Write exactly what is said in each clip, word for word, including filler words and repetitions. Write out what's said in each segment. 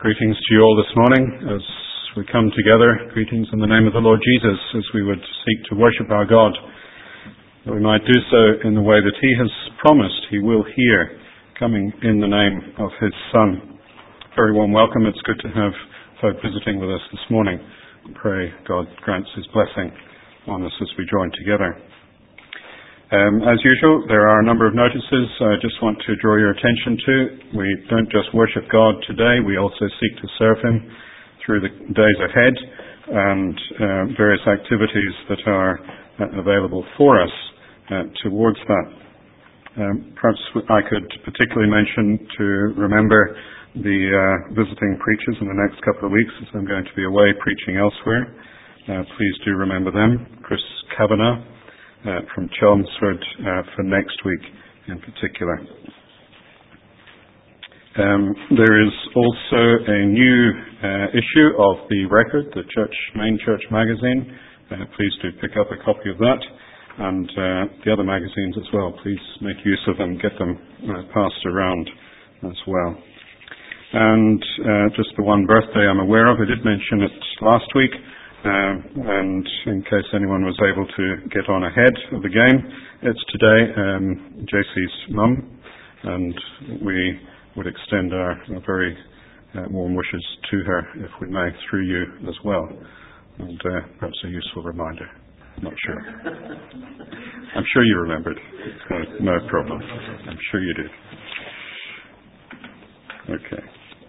Greetings to you all this morning as we come together. Greetings in the name of the Lord Jesus as we would seek to worship our God, that we might do so in the way that He has promised He will hear, coming in the name of His Son. Very warm welcome. It's good to have folk visiting with us this morning. Pray God grants His blessing on us as we join together. Um, as usual, there are a number of notices I just want to draw your attention to. We don't just worship God today, we also seek to serve Him through the days ahead and uh, various activities that are uh, available for us uh, towards that. Um, perhaps I could particularly mention to remember the uh, visiting preachers in the next couple of weeks, as I'm going to be away preaching elsewhere. Uh, please do remember them. Chris Kavanagh Uh, from Chelmsford uh, for next week in particular. Um, there is also a new uh, issue of The Record, the church main church magazine. Uh, please do pick up a copy of that, and uh, the other magazines as well. Please make use of them, get them uh, passed around as well. And uh, just the one birthday I'm aware of, I did mention it last week. Um, and in case anyone was able to get on ahead of the game, it's today um, J C's mum, and we would extend our, our very uh, warm wishes to her, if we may, through you as well. And uh, perhaps a useful reminder. I'm not sure. I'm sure you remembered. Uh, no problem. I'm sure you did. Okay.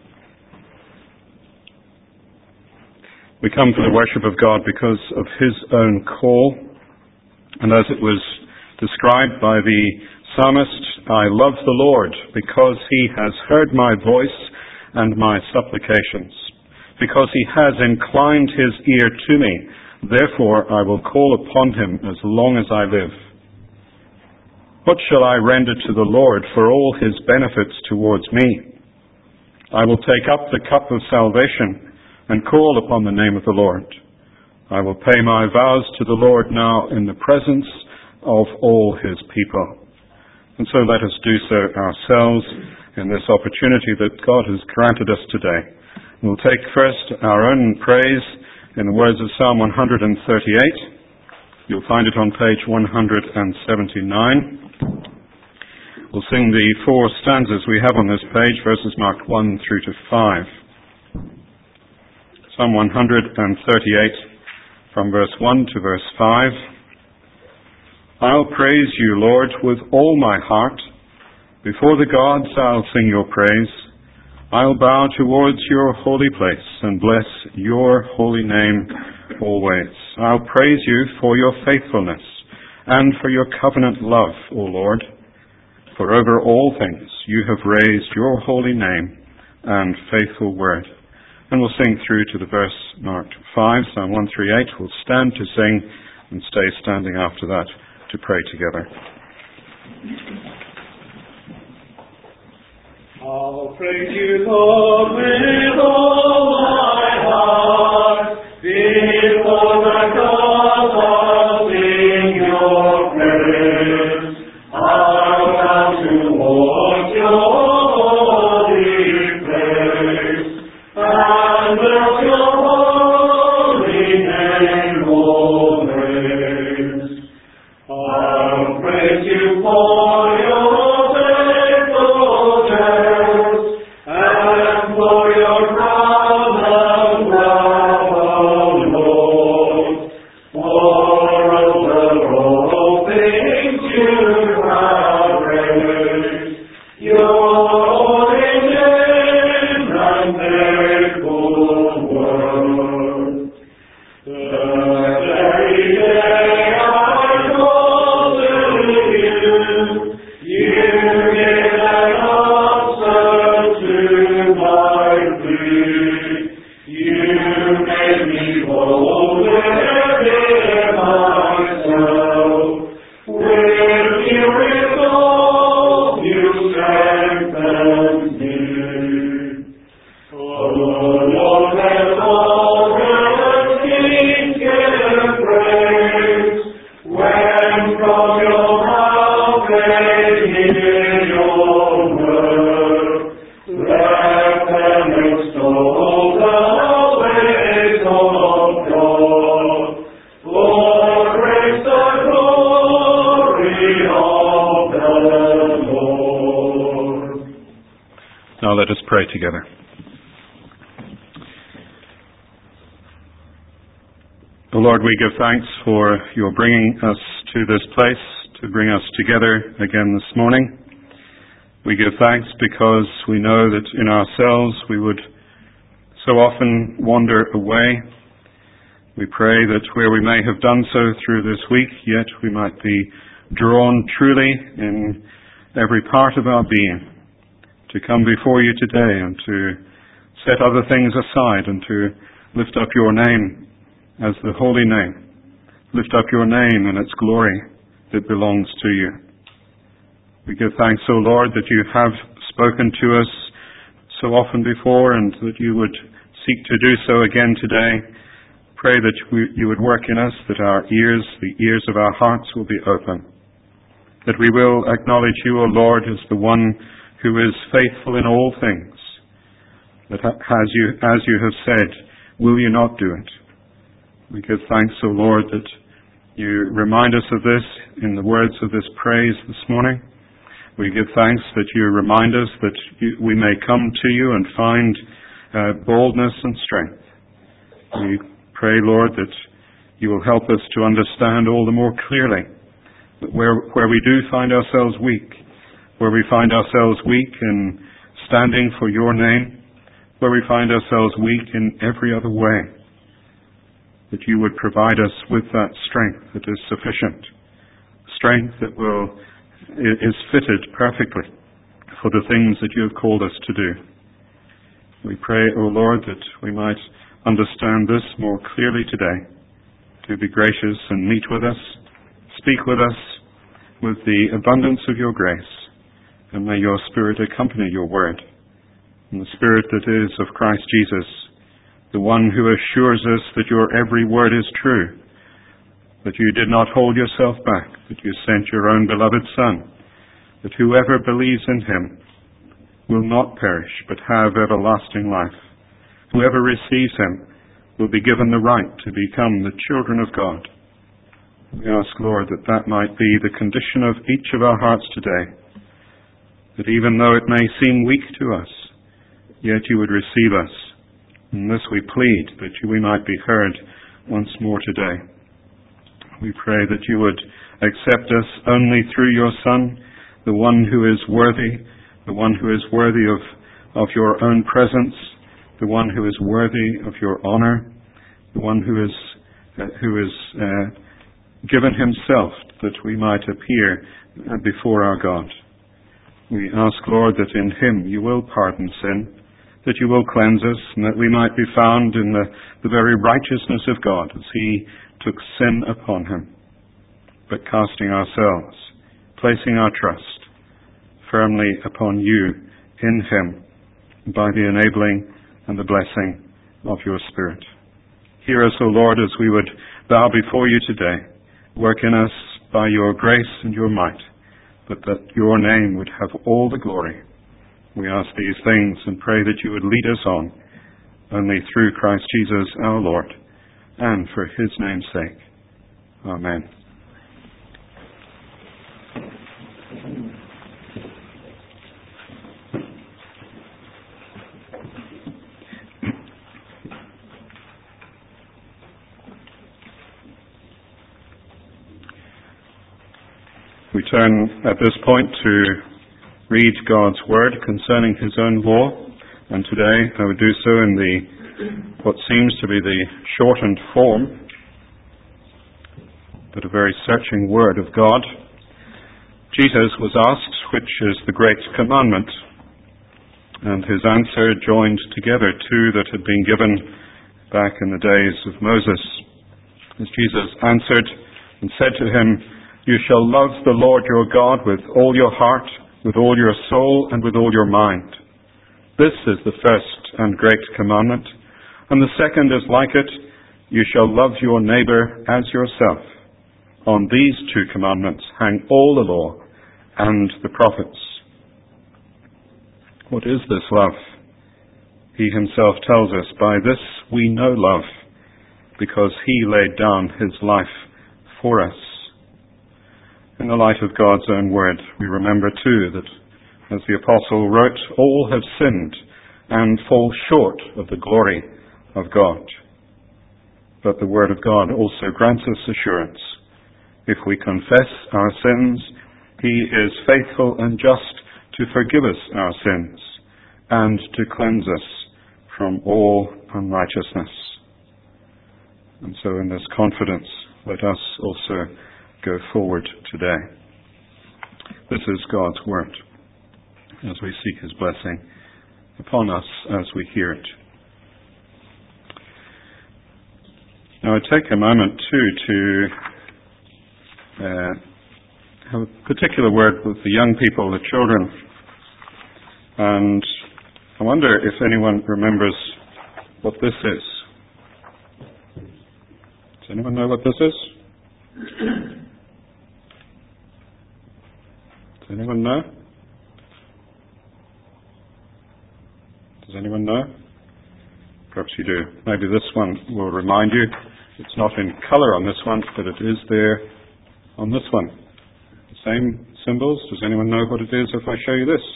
We come to the worship of God because of His own call, and as it was described by the psalmist, I love the Lord because He has heard my voice and my supplications, because He has inclined His ear to me, therefore I will call upon Him as long as I live. What shall I render to the Lord for all His benefits towards me? I will take up the cup of salvation and call upon the name of the Lord. I will pay my vows to the Lord now in the presence of all His people. And so let us do so ourselves in this opportunity that God has granted us today. We'll take first our own praise in the words of Psalm one thirty-eight. You'll find it on page one seventy-nine. We'll sing the four stanzas we have on this page, verses marked one through to five. Psalm one thirty-eight, from verse one to verse five. I'll praise you, Lord, with all my heart. Before the gods I'll sing your praise. I'll bow towards your holy place and bless your holy name always. I'll praise you for your faithfulness and for your covenant love, O Lord. For over all things you have raised your holy name and faithful word. And we'll sing through to the verse marked five, Psalm one thirty-eight. We'll stand to sing and stay standing after that to pray together. I'll praise you, Lord, with all my heart. Before the gods I'll sing your praise. I'll bow towards your Let them extol Oh, the ways of God, for praise the glory of the Lord. Now let us pray together. O Lord, we give thanks for your bringing us to this place, to bring us together again this morning. We give thanks because we know that in ourselves we would so often wander away. We pray that where we may have done so through this week, yet we might be drawn truly in every part of our being to come before you today and to set other things aside and to lift up your name as the holy name. Lift up your name and its glory that belongs to you. We give thanks, O Lord, that you have spoken to us so often before and that you would seek to do so again today. Pray that we, you would work in us, that our ears, the ears of our hearts will be open. That we will acknowledge you, O Lord, as the one who is faithful in all things. That as you, as you have said, will you not do it? We give thanks, O Lord, that you remind us of this in the words of this praise this morning. We give thanks that you remind us that you, we may come to you and find uh, boldness and strength. We pray, Lord, that you will help us to understand all the more clearly that where, where we do find ourselves weak, where we find ourselves weak in standing for your name, where we find ourselves weak in every other way, that you would provide us with that strength that is sufficient, strength that will is fitted perfectly for the things that you have called us to do. We pray, O Lord, that we might understand this more clearly today, to be gracious and meet with us, speak with us with the abundance of your grace, and may your Spirit accompany your word, and the Spirit that is of Christ Jesus, the one who assures us that your every word is true, that you did not hold yourself back, that you sent your own beloved Son, that whoever believes in him will not perish but have everlasting life. Whoever receives him will be given the right to become the children of God. We ask, Lord, that that might be the condition of each of our hearts today, that even though it may seem weak to us, yet you would receive us. In this we plead, that we might be heard once more today. We pray that you would accept us only through your Son, the one who is worthy, the one who is worthy of, of your own presence, the one who is worthy of your honor, the one who is, uh, who is uh, given himself that we might appear before our God. We ask, Lord, that in him you will pardon sin, that you will cleanse us, and that we might be found in the, the very righteousness of God as he took sin upon him, but casting ourselves, placing our trust firmly upon you in him by the enabling and the blessing of your Spirit. Hear us, O Lord, as we would bow before you today. Work in us by your grace and your might, but that your name would have all the glory. We ask these things and pray that you would lead us on, only through Christ Jesus our Lord, and for his name's sake. Amen. We turn at this point to read God's word concerning his own law, and today I would do so in the what seems to be the shortened form, but a very searching word of God. Jesus was asked which is the great commandment, and his answer joined together two that had been given back in the days of Moses. As Jesus answered and said to him, "You shall love the Lord your God with all your heart, with all your soul, and with all your mind. This is the first and great commandment. And the second is like it, you shall love your neighbor as yourself. On these two commandments hang all the law and the prophets." What is this love? He himself tells us, by this we know love, because he laid down his life for us. In the light of God's own word, we remember too that, as the apostle wrote, all have sinned and fall short of the glory of God. But the word of God also grants us assurance. If we confess our sins, he is faithful and just to forgive us our sins and to cleanse us from all unrighteousness. And so in this confidence, let us also go forward today. This is God's word, as we seek his blessing upon us as we hear it. Now I take a moment too to uh, have a particular word with the young people, the children. And I wonder if anyone remembers what this is. Does anyone know what this is? Does anyone know? Does anyone know? Perhaps you do. Maybe this one will remind you. It's not in colour on this one, but it is there on this one. The same symbols. Does anyone know what it is if I show you this?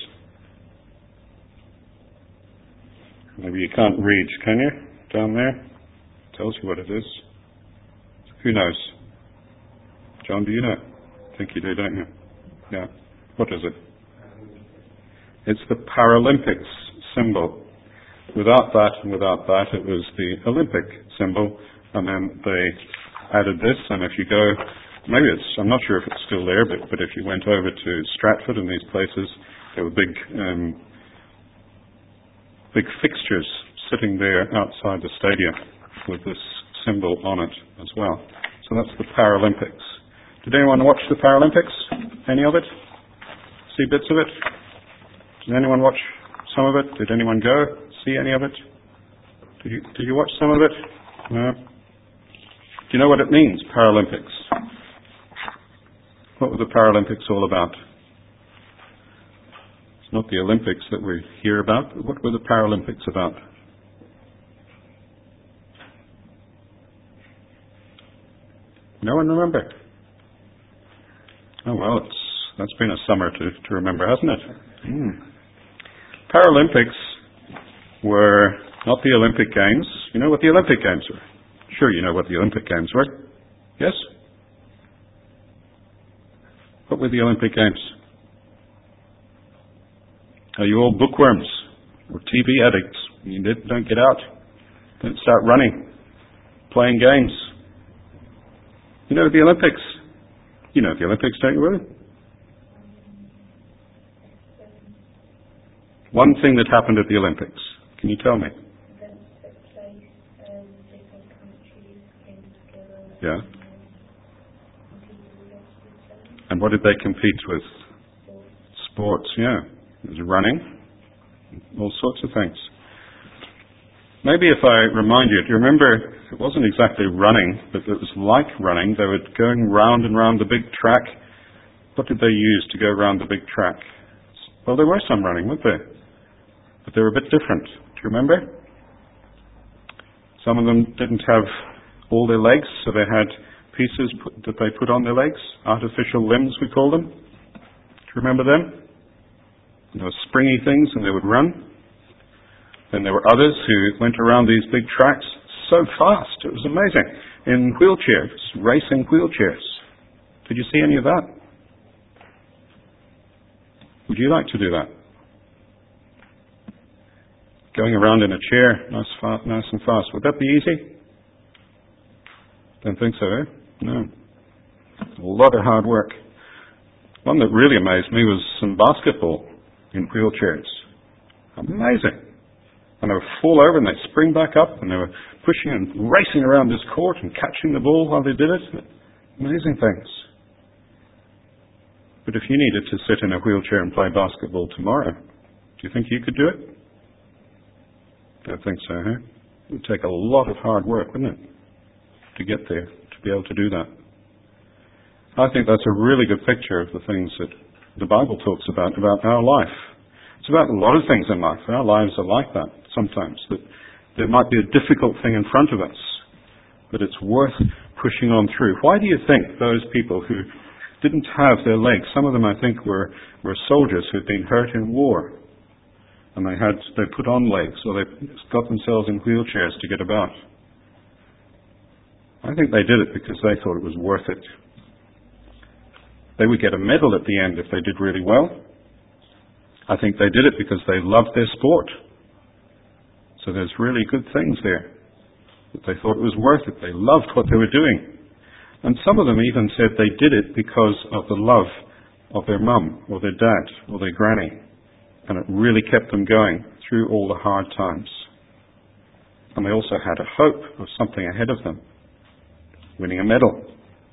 Maybe you can't read, can you? Down there? It tells you what it is. Who knows? John, do you know? I think you do, don't you? Yeah. What is it? It's the Paralympics symbol. Without that and without that, it was the Olympic symbol, and then they added this, and if you go, maybe it's, I'm not sure if it's still there, but, but if you went over to Stratford and these places, there were big, um, big fixtures sitting there outside the stadium with this symbol on it as well. So that's the Paralympics. Did anyone watch the Paralympics? Any of it? See bits of it? Did anyone watch some of it? Did anyone go see any of it? Did you, did you watch some of it? No? Do you know what it means, Paralympics? What were the Paralympics all about? It's not the Olympics that we hear about, but what were the Paralympics about? No one remember? Oh well, it's, that's been a summer to, to remember, hasn't it? Mm. Paralympics were not the Olympic Games. You know what the Olympic Games were? Sure you know what the Olympic Games were. Yes? What were the Olympic Games? Are you all bookworms or T V addicts? You don't get out. Don't start running, playing games. You know the Olympics? You know the Olympics, don't you, really? One thing that happened at the Olympics. Can you tell me? Yeah. And what did they compete with? Sports, yeah. It was running, all sorts of things. Maybe if I remind you, do you remember, it wasn't exactly running, but it was like running. They were going round and round the big track. What did they use to go round the big track? Well, there were some running, weren't there? But they were a bit different. Do you remember? Some of them didn't have all their legs, so they had pieces put, that they put on their legs, artificial limbs we call them. Do you remember them? They were springy things and they would run. Then there were others who went around these big tracks so fast, it was amazing, in wheelchairs, racing wheelchairs. Did you see any of that? Would you like to do that? Going around in a chair, nice, fast, nice and fast. Would that be easy? Don't think so, eh? No. A lot of hard work. One that really amazed me was some basketball in wheelchairs. Amazing. And they would fall over and they'd spring back up and they were pushing and racing around this court and catching the ball while they did it. Amazing things. But if you needed to sit in a wheelchair and play basketball tomorrow, do you think you could do it? Don't think so, huh? It would take a lot of hard work, wouldn't it, to get there, to be able to do that. I think that's a really good picture of the things that the Bible talks about, about our life. It's about a lot of things in life. Our lives are like that. sometimes, that there might be a difficult thing in front of us, but it's worth pushing on through. Why do you think those people who didn't have their legs, some of them I think were, were soldiers who'd been hurt in war, and they had they put on legs, or they got themselves in wheelchairs to get about? I think they did it because they thought it was worth it. They would get a medal at the end if they did really well. I think they did it because they loved their sport. So there's really good things there, that they thought it was worth it. They loved what they were doing. And some of them even said they did it because of the love of their mum, or their dad, or their granny. And it really kept them going through all the hard times. And they also had a hope of something ahead of them, winning a medal.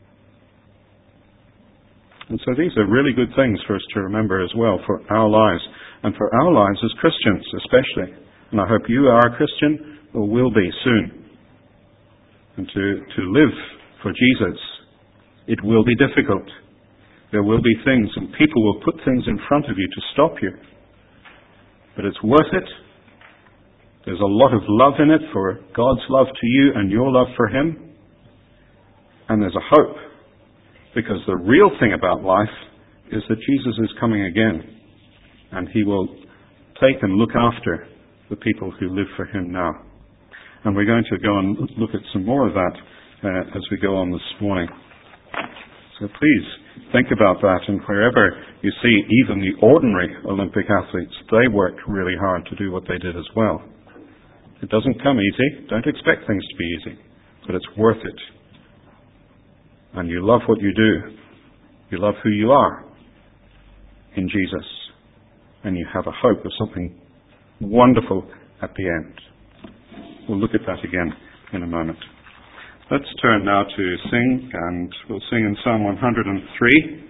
And so these are really good things for us to remember as well for our lives, and for our lives as Christians especially. And I hope you are a Christian, or will be soon. And to, to live for Jesus, it will be difficult. There will be things, and people will put things in front of you to stop you. But it's worth it. There's a lot of love in it, for God's love to you and your love for Him. And there's a hope. Because the real thing about life is that Jesus is coming again, and He will take and look after the people who live for Him now. And we're going to go and look at some more of that uh, as we go on this morning. So please think about that, and wherever you see even the ordinary Olympic athletes, they worked really hard to do what they did as well. It doesn't come easy. Don't expect things to be easy, but it's worth it. And you love what you do. You love who you are in Jesus. And you have a hope of something wonderful at the end. We'll look at that again in a moment. Let's turn now to sing, and we'll sing in Psalm one hundred three.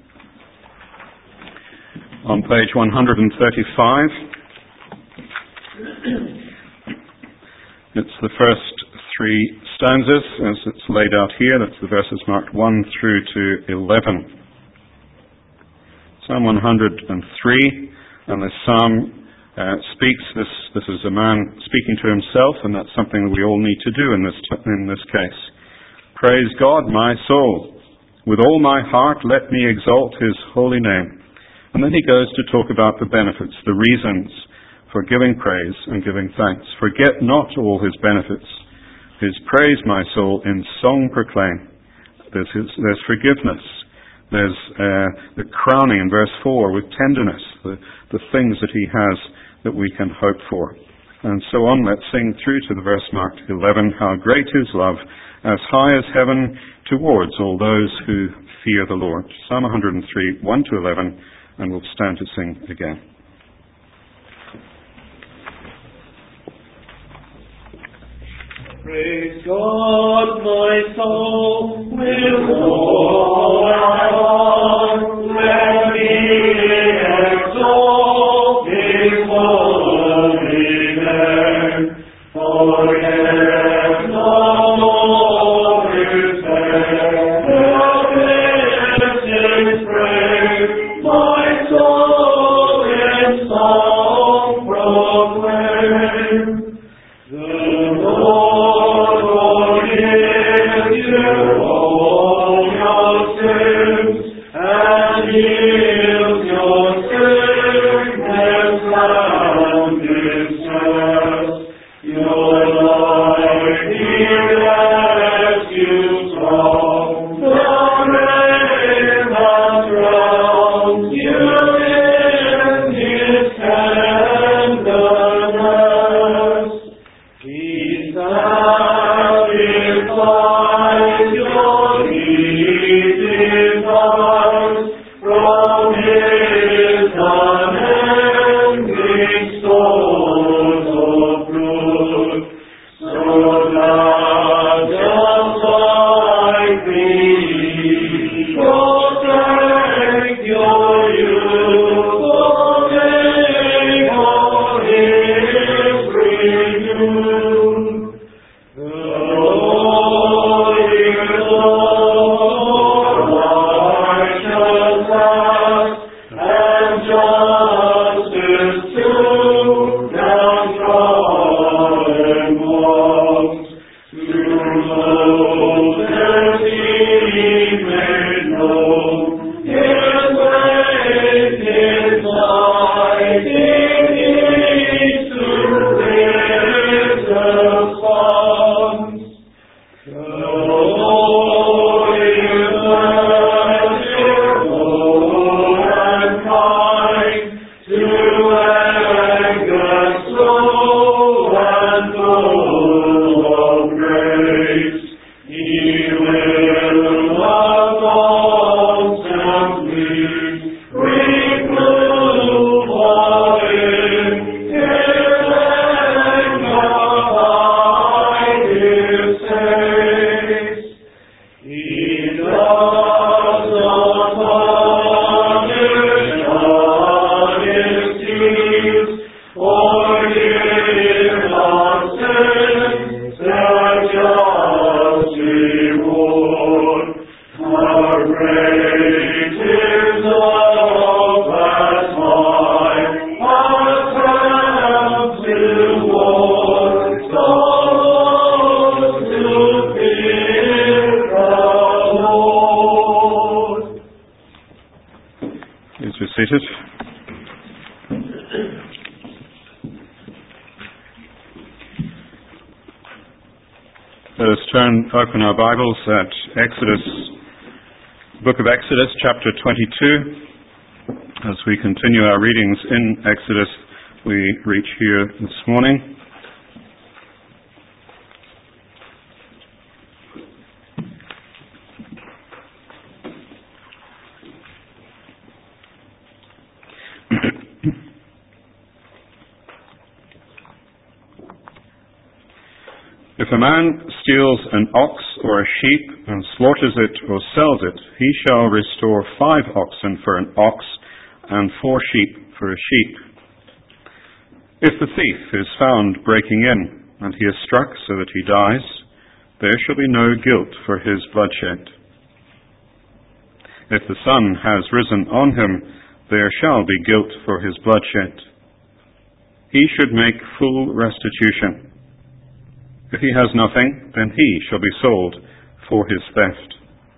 On page one hundred thirty-five. It's the first three stanzas as it's laid out here. That's the verses marked one through to eleven. Psalm one hundred three, and this psalm uh, speaks, this, this is a man speaking to himself, and that's something that we all need to do in this, in this case. Praise God, my soul. With all my heart let me exalt His holy name. And then he goes to talk about the benefits, the reasons for giving praise and giving thanks. Forget not all His benefits. His praise, my soul, in song proclaim. There's, his, there's forgiveness. There's uh, the crowning in verse four with tenderness, the, the things that He has that we can hope for. And so on, let's sing through to the verse marked eleven. How great His love, as high as heaven, towards all those who fear the Lord. Psalm one hundred three, one to eleven, and we'll stand to sing again. Praise God, my soul, with all my heart. Let me exalt His holy name. Forget not all His benefits, His praise, my soul in song proclaim. The Lord forgive you all your sins, and heal your sickness and distress. Your life He rescues from the grave and drowns you in His tenderness. He Let us turn, open our Bibles at Exodus, book of Exodus, chapter twenty-two. As we continue our readings in Exodus, we reach here this morning. If a man steals an ox or a sheep and slaughters it or sells it, he shall restore five oxen for an ox and four sheep for a sheep. If the thief is found breaking in and he is struck so that he dies, there shall be no guilt for his bloodshed. If the sun has risen on him, there shall be guilt for his bloodshed. He should make full restitution. If he has nothing, then he shall be sold for his theft.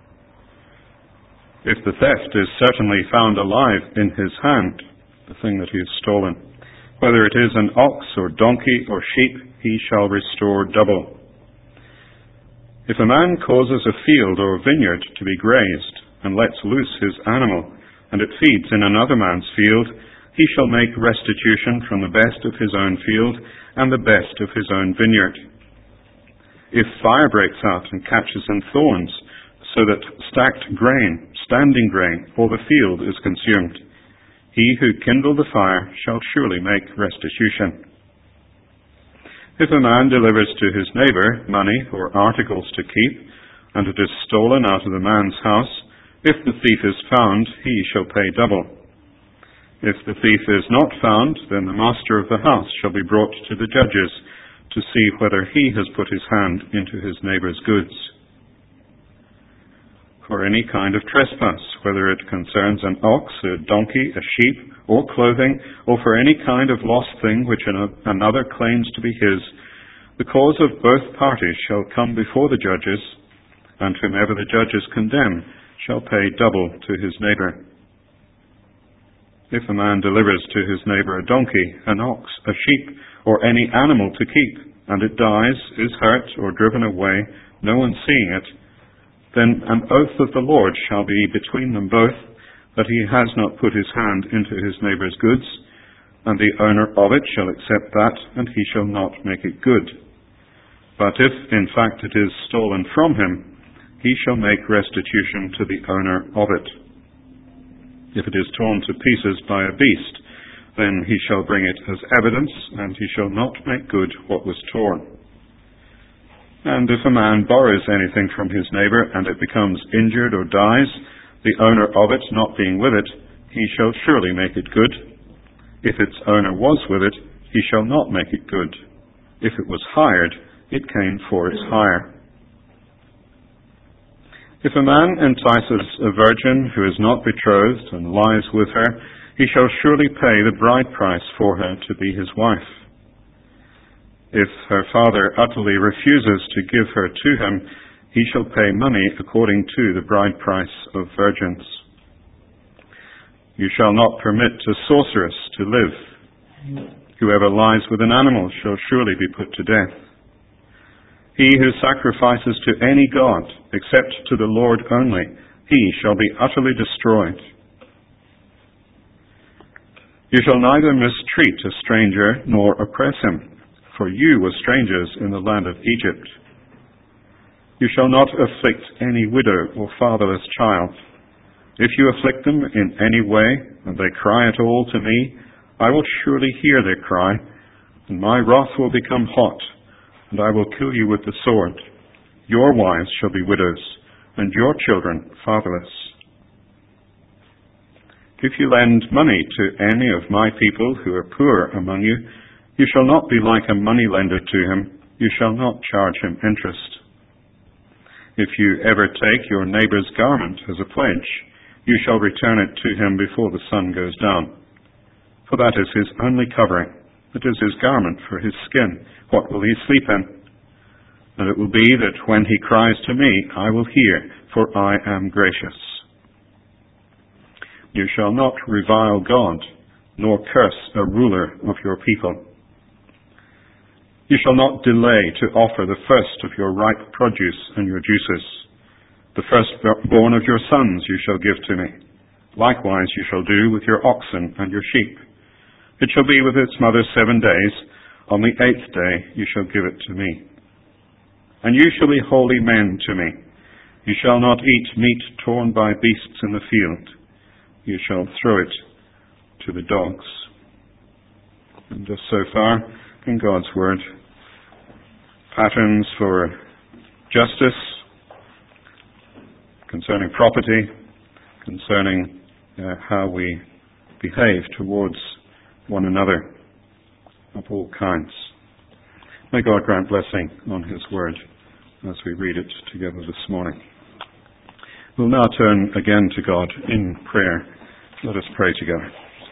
If the theft is certainly found alive in his hand, the thing that he has stolen, whether it is an ox or donkey or sheep, he shall restore double. If a man causes a field or vineyard to be grazed and lets loose his animal, and it feeds in another man's field, he shall make restitution from the best of his own field and the best of his own vineyard. If fire breaks out and catches in thorns, so that stacked grain, standing grain, or the field is consumed, he who kindled the fire shall surely make restitution. If a man delivers to his neighbor money or articles to keep, and it is stolen out of the man's house, if the thief is found, he shall pay double. If the thief is not found, then the master of the house shall be brought to the judges, to see whether he has put his hand into his neighbor's goods. For any kind of trespass, whether it concerns an ox, a donkey, a sheep, or clothing, or for any kind of lost thing which another claims to be his, the cause of both parties shall come before the judges, and whomever the judges condemn shall pay double to his neighbor. If a man delivers to his neighbor a donkey, an ox, a sheep, or any animal to keep, and it dies, is hurt, or driven away, no one seeing it, then an oath of the Lord shall be between them both, that he has not put his hand into his neighbor's goods, and the owner of it shall accept that, and he shall not make it good. But if, in fact, it is stolen from him, he shall make restitution to the owner of it. If it is torn to pieces by a beast, then he shall bring it as evidence, and he shall not make good what was torn. And if a man borrows anything from his neighbor, and it becomes injured or dies, the owner of it not being with it, he shall surely make it good. If its owner was with it, he shall not make it good. If it was hired, it came for its hire. If a man entices a virgin who is not betrothed and lies with her, he shall surely pay the bride price for her to be his wife. If her father utterly refuses to give her to him, he shall pay money according to the bride price of virgins. You shall not permit a sorceress to live. Whoever lies with an animal shall surely be put to death. He who sacrifices to any god, except to the Lord only, he shall be utterly destroyed. You shall neither mistreat a stranger nor oppress him, for you were strangers in the land of Egypt. You shall not afflict any widow or fatherless child. If you afflict them in any way, and they cry at all to me, I will surely hear their cry, and my wrath will become hot, and I will kill you with the sword. Your wives shall be widows, and your children fatherless. If you lend money to any of my people who are poor among you, you shall not be like a moneylender to him. You shall not charge him interest. If you ever take your neighbor's garment as a pledge, you shall return it to him before the sun goes down. For that is his only covering. It is his garment for his skin. What will he sleep in? And it will be that when he cries to me, I will hear, for I am gracious. You shall not revile God, nor curse a ruler of your people. You shall not delay to offer the first of your ripe produce and your juices. The firstborn of your sons you shall give to me. Likewise you shall do with your oxen and your sheep. It shall be with its mother seven days. On the eighth day you shall give it to me. And you shall be holy men to me. You shall not eat meat torn by beasts in the field. You shall throw it to the dogs. And just so far in God's Word, patterns for justice, concerning property, concerning uh, how we behave towards one another of all kinds. May God grant blessing on His Word as we read it together this morning. We'll now turn again to God in prayer. Let us pray together.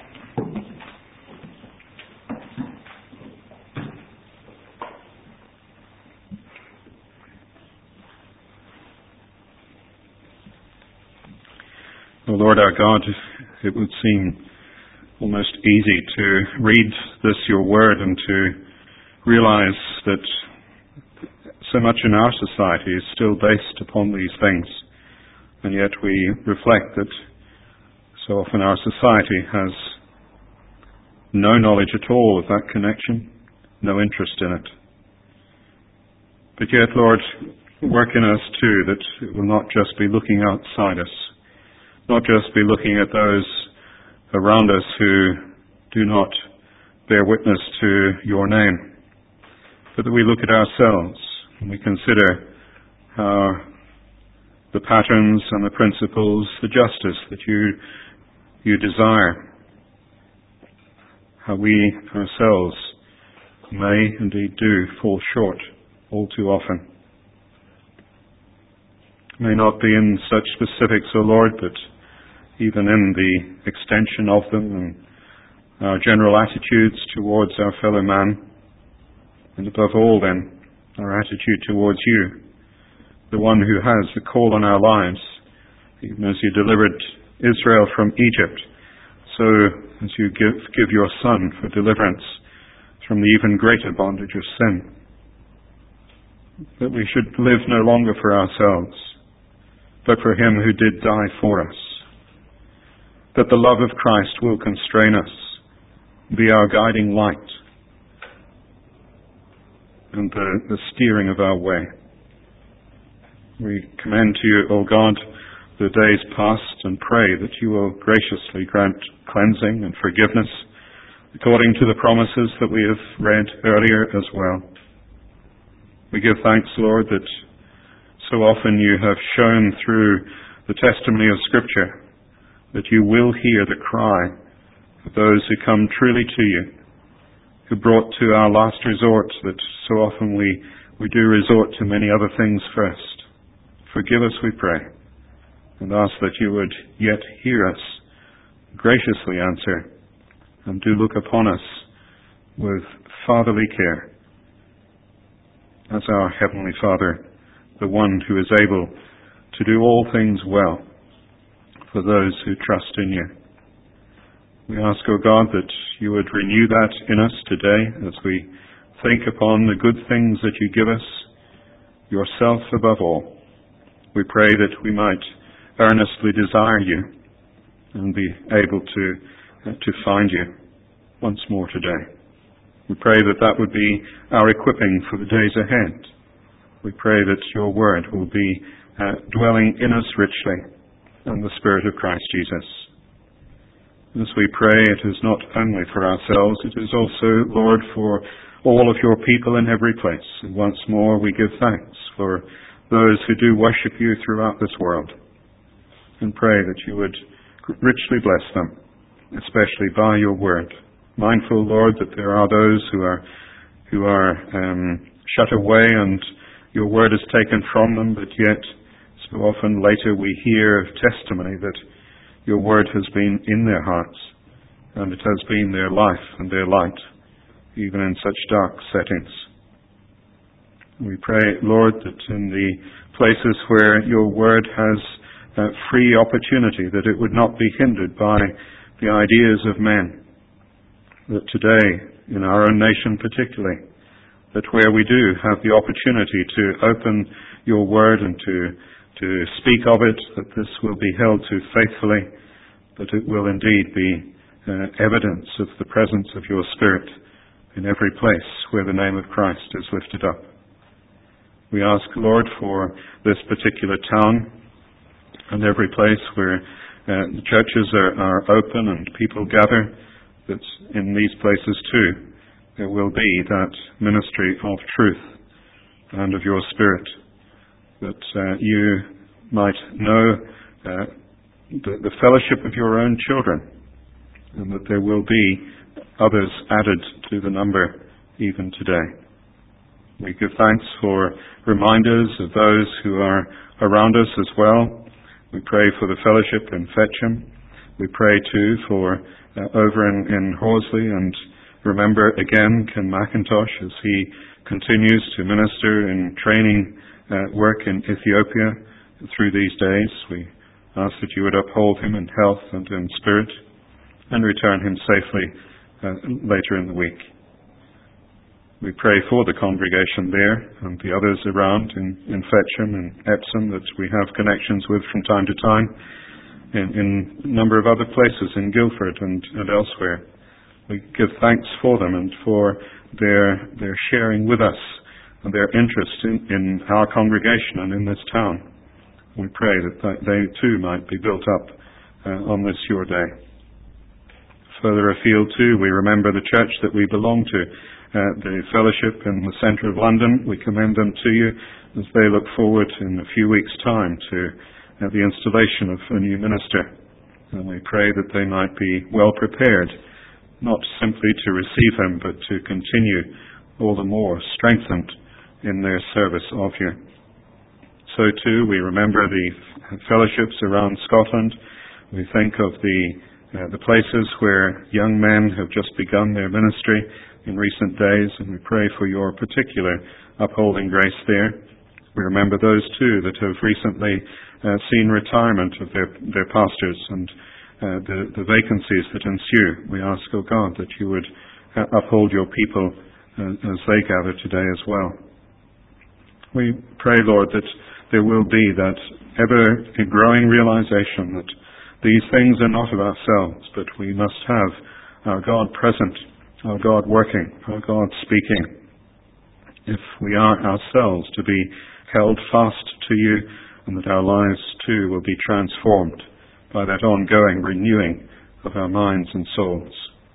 O Lord our God, it would seem almost easy to read this, your word, and to realize that so much in our society is still based upon these things. And yet we reflect that so often our society has no knowledge at all of that connection, no interest in it. But yet, Lord, work in us too, that it will not just be looking outside us, not just be looking at those around us who do not bear witness to your name, but that we look at ourselves and we consider how the patterns and the principles, the justice that you you desire, how we ourselves may indeed do fall short all too often. It may not be in such specifics, O Lord, but even in the extension of them and our general attitudes towards our fellow man, and above all then, our attitude towards you, the one who has the call on our lives, even as you delivered Israel from Egypt, so as you give, give your Son for deliverance from the even greater bondage of sin, that we should live no longer for ourselves, but for him who did die for us, that the love of Christ will constrain us, be our guiding light, and the, the steering of our way. We commend to you, O God, the days past, and pray that you will graciously grant cleansing and forgiveness according to the promises that we have read earlier as well. We give thanks, Lord, that so often you have shown through the testimony of Scripture that you will hear the cry of those who come truly to you, who brought to our last resort that so often we, we do resort to many other things first. Forgive us, we pray, and ask that you would yet hear us, graciously answer, and do look upon us with fatherly care as our Heavenly Father, the one who is able to do all things well for those who trust in you. We ask, O God, that you would renew that in us today as we think upon the good things that you give us, yourself above all. We pray that we might earnestly desire you and be able to, uh, to find you once more today. We pray that that would be our equipping for the days ahead. We pray that your word will be uh, dwelling in us richly, and the Spirit of Christ Jesus. As we pray, it is not only for ourselves, it is also, Lord, for all of your people in every place. And once more we give thanks for those who do worship you throughout this world, and pray that you would richly bless them, especially by your word. Mindful, Lord, that there are those who are who are um, shut away and your word is taken from them, but yet so often later we hear testimony that your word has been in their hearts, and it has been their life and their light, even in such dark settings. We pray, Lord, that in the places where your word has uh, free opportunity, that it would not be hindered by the ideas of men, that today, in our own nation particularly, that where we do have the opportunity to open your word and to, to speak of it, that this will be held to faithfully, that it will indeed be uh, evidence of the presence of your Spirit in every place where the name of Christ is lifted up. We ask, Lord, for this particular town and every place where uh, the churches are, are open and people gather, that in these places too there will be that ministry of truth and of your Spirit, that uh, you might know uh, the, the fellowship of your own children, and that there will be others added to the number even today. We give thanks for reminders of those who are around us as well. We pray for the fellowship in Fetcham. We pray too for uh, over in, in Horsley, and remember again Ken McIntosh as he continues to minister in training uh, work in Ethiopia through these days. We ask that you would uphold him in health and in spirit and return him safely uh, later in the week. We pray for the congregation there and the others around in, in Fetcham and Epsom that we have connections with from time to time, in, in a number of other places in Guildford and, and elsewhere. We give thanks for them and for their their sharing with us and their interest in, in our congregation and in this town. We pray that they too might be built up uh, on this your day. Further afield too, we remember the church that we belong to, uh, the fellowship in the centre of London. We commend them to you as they look forward in a few weeks' time to uh, the installation of a new minister. And we pray that they might be well prepared, not simply to receive him, but to continue all the more strengthened in their service of you. So too, we remember the fellowships around Scotland. We think of the uh, the places where young men have just begun their ministry in recent days, and we pray for your particular upholding grace there. We remember those too that have recently uh, seen retirement of their, their pastors and uh, the, the vacancies that ensue. We ask, O God, that you would uh, uphold your people uh, as they gather today as well. We pray, Lord, that there will be that ever-growing realization that these things are not of ourselves, but we must have our God present, our God working, our God speaking. If we are ourselves to be held fast to you, and that our lives too will be transformed by that ongoing renewing of our minds and souls.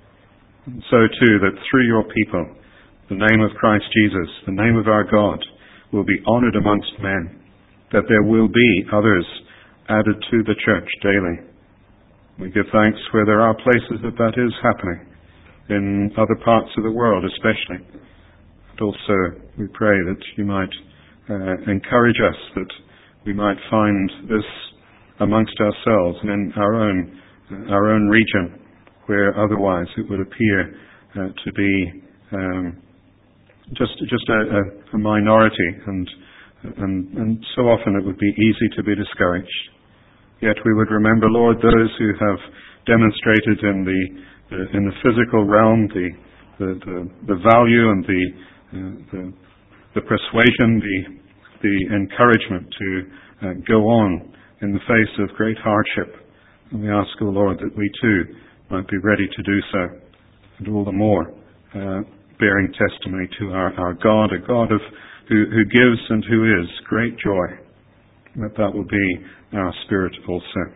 And so too that through your people, the name of Christ Jesus, the name of our God, will be honoured amongst men, that there will be others added to the church daily. We give thanks where there are places that that is happening, in other parts of the world especially. But also we pray that you might uh, encourage us, that we might find this amongst ourselves and in our own uh, our own region, where otherwise it would appear uh, to be um, just just a, a minority, and, and and so often it would be easy to be discouraged. Yet we would remember, Lord, those who have demonstrated in the, the in the physical realm the the, the, the value and the, uh, the the persuasion, the the encouragement to uh, go on in the face of great hardship. And we ask, O Lord, that we too might be ready to do so, and all the more uh, bearing testimony to our, our God, a God of who, who gives and who is great joy. That that will be our spirit also.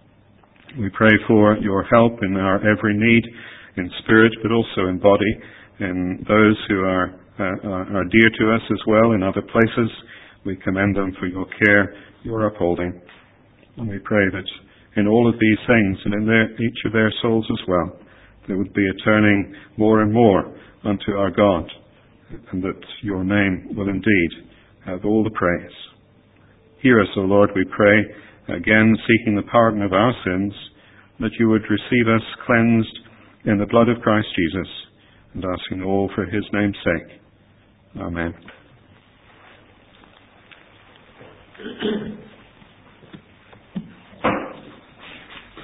We pray for your help in our every need, in spirit but also in body, in those who are, uh, are, are dear to us as well in other places. We commend them for your care, your upholding. And we pray that in all of these things, and in their, each of their souls as well, there would be a turning more and more unto our God, and that your name will indeed have all the praise. Hear us, O Lord, we pray, again seeking the pardon of our sins, that you would receive us cleansed in the blood of Christ Jesus, and asking all for his name's sake. Amen.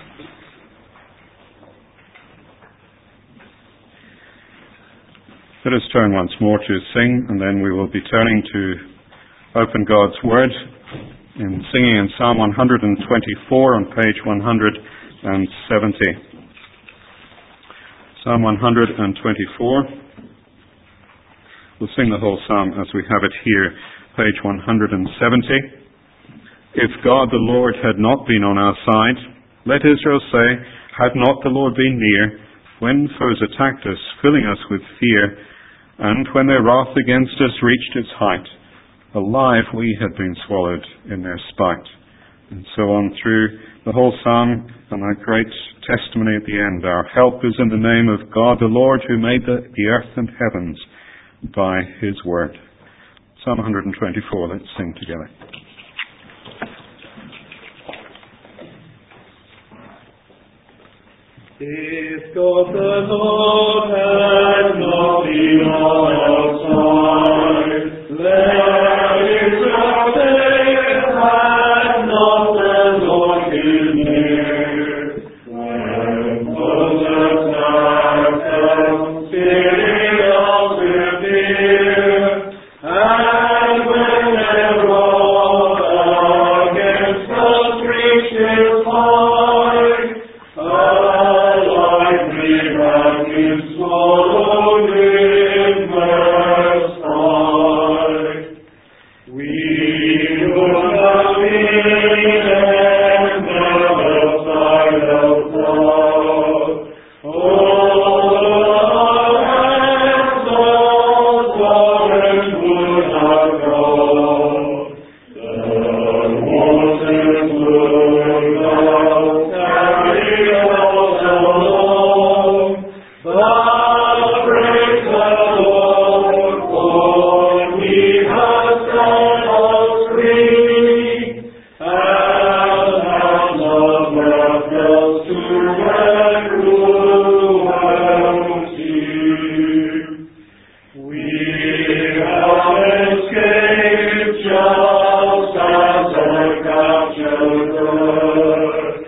The let us turn once more to sing, and then we will be turning to open God's Word in singing in Psalm one hundred twenty-four on page one hundred seventy. Psalm one hundred twenty-four. We'll sing the whole psalm as we have it here, page one hundred seventy. If God the Lord had not been on our side, let Israel say, had not the Lord been near, when foes attacked us, filling us with fear, and when their wrath against us reached its height, alive we had been swallowed in their spite. And so on through the whole psalm, and that great testimony at the end. Our help is in the name of God the Lord, who made the, the earth and heavens by his word. Psalm one hundred twenty-four, let's sing together. If God the Lord had not been on our side, let Israel say, had not the Lord been near. When foes attacked us, filling us with fear, and when their wrath against us reached its height, swallowed in their spite. We would have been and never sight of God. All our hands of waters would have gone. The waters would not carry us along. But praise the Lord, for he has set us free, and has not left us to their cruelty. We have escaped just as a captured bird.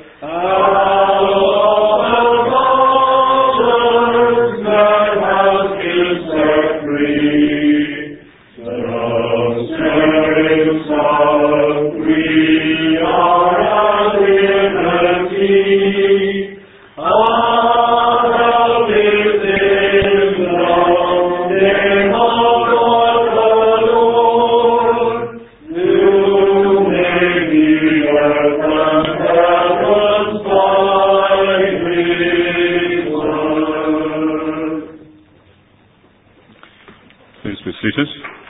Please be seated.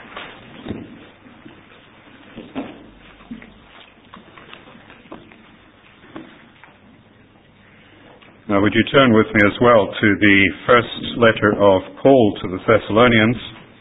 Now would you turn with me as well to the first letter of Paul to the Thessalonians.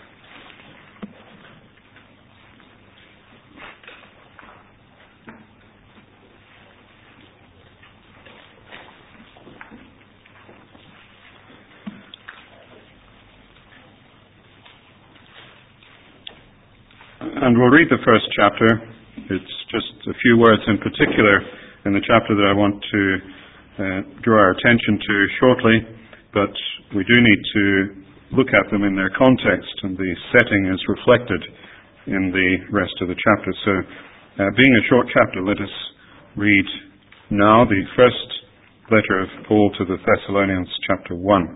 And we'll read the first chapter. It's just a few words in particular in the chapter that I want to uh, draw our attention to shortly, but we do need to look at them in their context, and the setting is reflected in the rest of the chapter. So, uh, being a short chapter, let us read now the first letter of Paul to the Thessalonians, chapter one.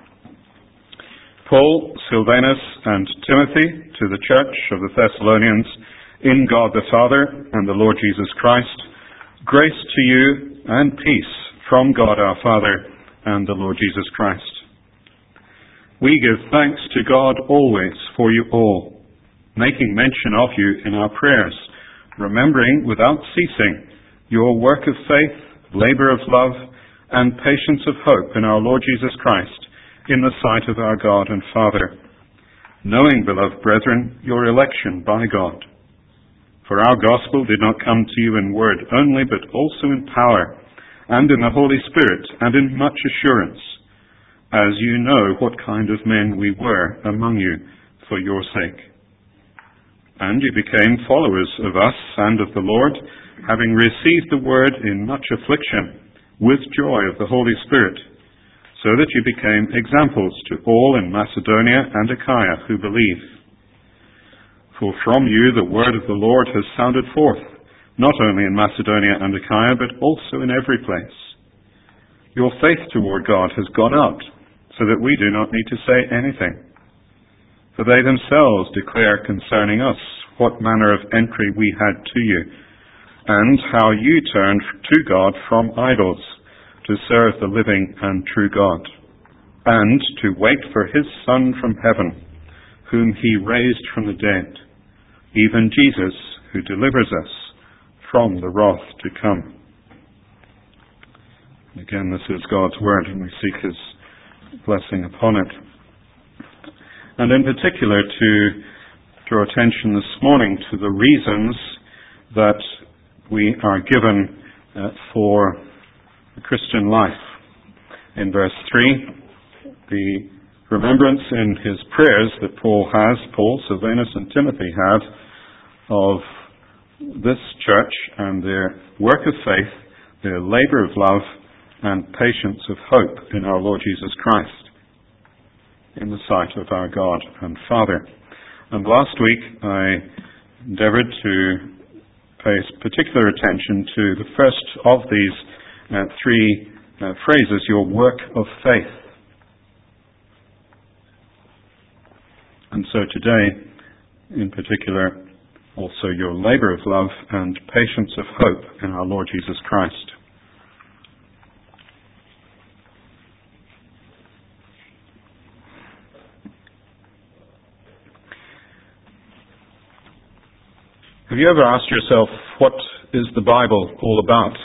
Paul, Silvanus, and Timothy, to the church of the Thessalonians, in God the Father and the Lord Jesus Christ, grace to you and peace from God our Father and the Lord Jesus Christ. We give thanks to God always for you all, making mention of you in our prayers, remembering without ceasing your work of faith, labor of love, and patience of hope in our Lord Jesus Christ, in the sight of our God and Father, knowing, beloved brethren, your election by God. For our gospel did not come to you in word only, but also in power, and in the Holy Spirit, and in much assurance, as you know what kind of men we were among you for your sake. And you became followers of us and of the Lord, having received the word in much affliction, with joy of the Holy Spirit, so that you became examples to all in Macedonia and Achaia who believe. For from you the word of the Lord has sounded forth, not only in Macedonia and Achaia, but also in every place. Your faith toward God has gone out, so that we do not need to say anything. For they themselves declare concerning us what manner of entry we had to you, and how you turned to God from idols to serve the living and true God, and to wait for his Son from heaven, whom he raised from the dead, even Jesus, who delivers us from the wrath to come. Again, this is God's word, and we seek his blessing upon it. And in particular, to draw attention this morning to the reasons that we are given uh, for the Christian life. In verse three, the remembrance in his prayers that Paul has, Paul, Silvanus and Timothy have, of this church and their work of faith, their labor of love, and patience of hope in our Lord Jesus Christ, in the sight of our God and Father. And last week I endeavored to pay particular attention to the first of these uh, three uh, phrases, your work of faith. And so today, in particular, also your labor of love and patience of hope in our Lord Jesus Christ. Have you ever asked yourself, what is the Bible all about?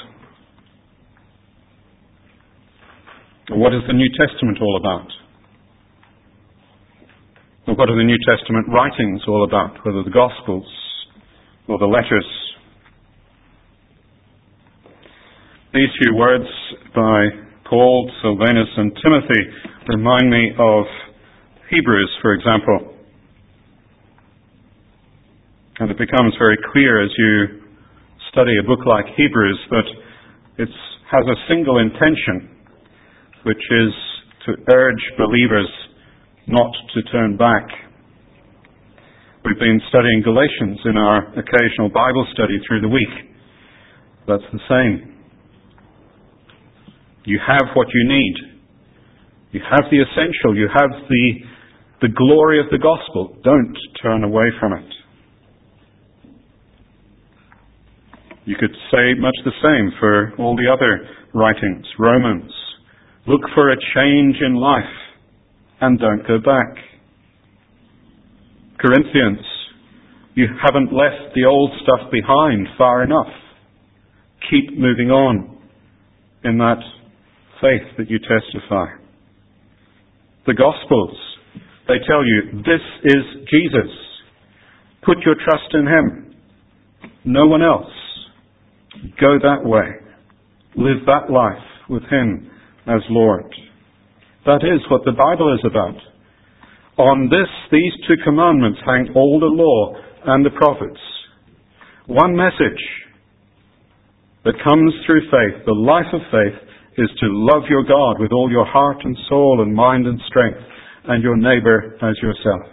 Or what is the New Testament all about? Or what are the New Testament writings all about, whether the Gospels or the letters? These few words by Paul, Silvanus and Timothy remind me of Hebrews, for example. And it becomes very clear as you study a book like Hebrews that it has a single intention, which is to urge believers not to turn back. We've been studying Galatians in our occasional Bible study through the week. That's the same. You have what you need. You have the essential. You have the, the glory of the gospel. Don't turn away from it. You could say much the same for all the other writings. Romans, look for a change in life and don't go back. Corinthians, you haven't left the old stuff behind far enough. Keep moving on in that faith that you testify. The Gospels, they tell you, this is Jesus. Put your trust in him. No one else. Go that way. Live that life with him as Lord. That is what the Bible is about. On this, these two commandments hang all the law and the prophets. One message that comes through faith, the life of faith, is to love your God with all your heart and soul and mind and strength, and your neighbour as yourself.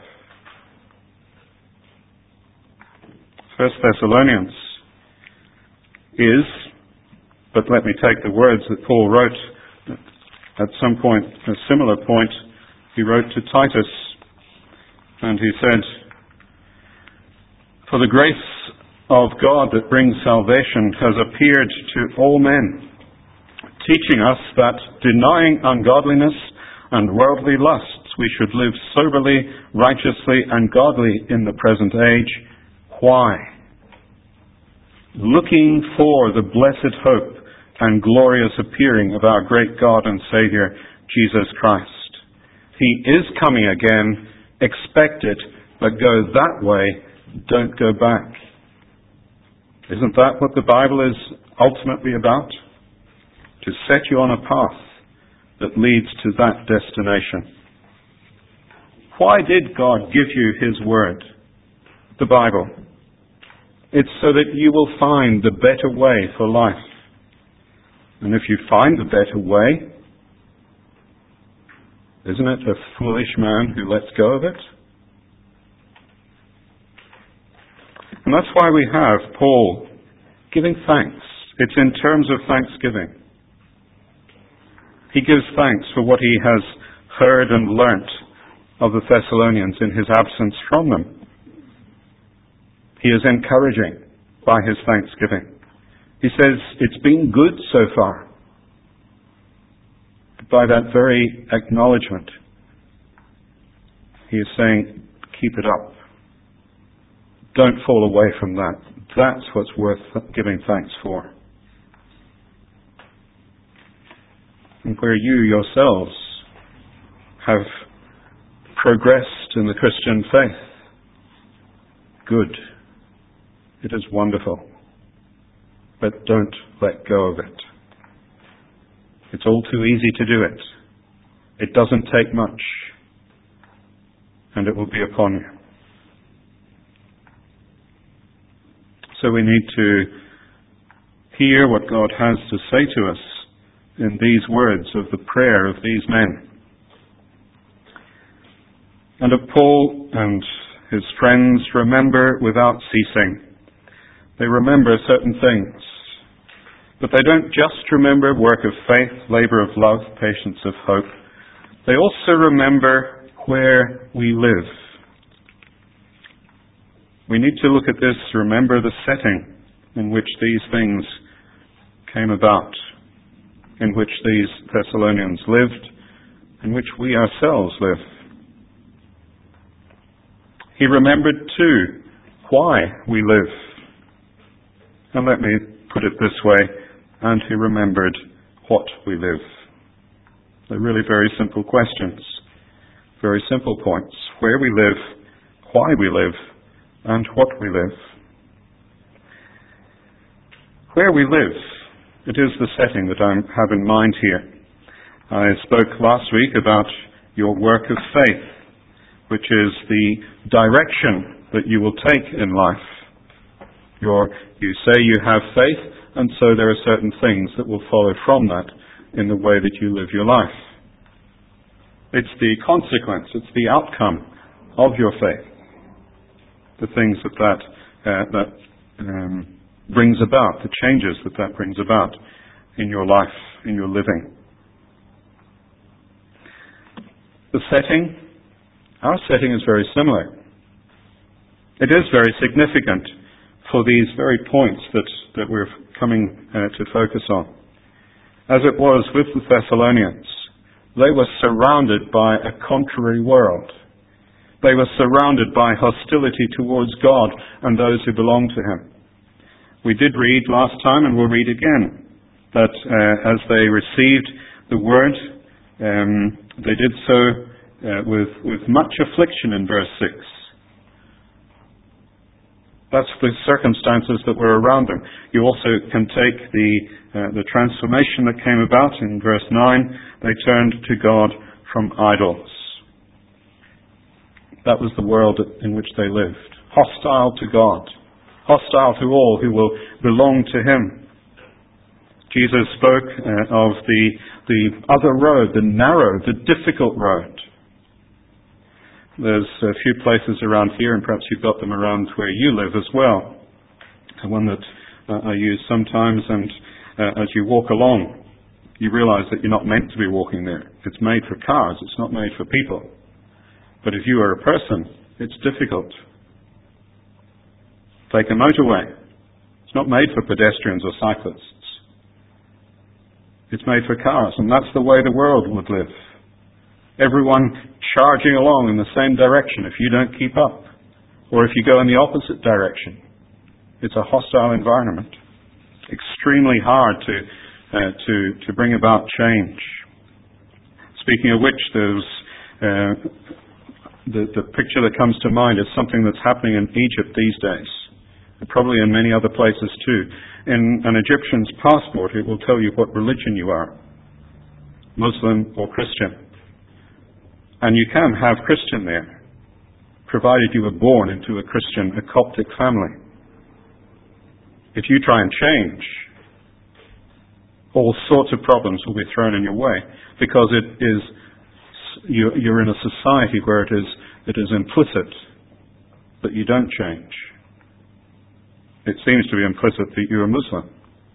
First Thessalonians is, but let me take the words that Paul wrote at some point, a similar point, he wrote to Titus, and he said, for the grace of God that brings salvation has appeared to all men, teaching us that denying ungodliness and worldly lusts, we should live soberly, righteously, and godly in the present age. Why? Looking for the blessed hope and glorious appearing of our great God and Saviour, Jesus Christ. He is coming again. Expect it, but go that way. Don't go back. Isn't that what the Bible is ultimately about? To set you on a path that leads to that destination. Why did God give you His Word, the Bible? It's so that you will find the better way for life. And if you find the better way, Isn't it a foolish man who lets go of it? And that's why we have Paul giving thanks. It's in terms of thanksgiving. He gives thanks for what he has heard and learnt of the Thessalonians in his absence from them. He is encouraging by his thanksgiving. He says, it's been good so far. By that very acknowledgement, he is saying, keep it up. Don't fall away from that. That's what's worth giving thanks for. And where you yourselves have progressed in the Christian faith, good. It is wonderful. But don't let go of it. It's all too easy to do it. It doesn't take much. And it will be upon you. So we need to hear what God has to say to us in these words of the prayer of these men. And of Paul and his friends, remember without ceasing. They remember certain things. But they don't just remember work of faith, labour of love, patience of hope. They also remember where we live. We need to look at this, remember the setting in which these things came about, in which these Thessalonians lived, in which we ourselves live. He remembered too why we live. And let me put it this way, and he remembered what we live. They're really very simple questions, very simple points. Where we live, why we live, and what we live. Where we live, it is the setting that I have in mind here. I spoke last week about your work of faith, which is the direction that you will take in life. Your, you say you have faith, and so there are certain things that will follow from that in the way that you live your life. It's the consequence, it's the outcome of your faith. The things that that, uh, that um, brings about, the changes that that brings about in your life, in your living. The setting, our setting is very similar. It is very significant for these very points that, that we're coming uh, to focus on. As it was with the Thessalonians, they were surrounded by a contrary world. They were surrounded by hostility towards God and those who belonged to Him. We did read last time, and we'll read again, that uh, as they received the word, um, they did so uh, with, with much affliction in verse six. That's the circumstances that were around them. You also can take the, uh, the transformation that came about in verse nine. They turned to God from idols. That was the world in which they lived. Hostile to God. Hostile to all who will belong to Him. Jesus spoke uh, of the, the other road, the narrow, the difficult road. There's a few places around here, and perhaps you've got them around where you live as well. The one that uh, I use sometimes, and uh, as you walk along, you realize that you're not meant to be walking there. It's made for cars, it's not made for people. But if you are a person, it's difficult. Take a motorway. It's not made for pedestrians or cyclists. It's made for cars, and that's the way the world would live. Everyone charging along in the same direction if you don't keep up, or if you go in the opposite direction. It's a hostile environment. Extremely hard to uh, to to bring about change. Speaking of which, there's uh, the the picture that comes to mind is something that's happening in Egypt these days, and probably in many other places too. In an Egyptian's passport, it will tell you what religion you are, Muslim or Christian. And you can have Christian there, provided you were born into a Christian, a Coptic family. If you try and change, all sorts of problems will be thrown in your way, because it is you, you're in a society where it is, it is implicit that you don't change. It seems to be implicit that you're a Muslim.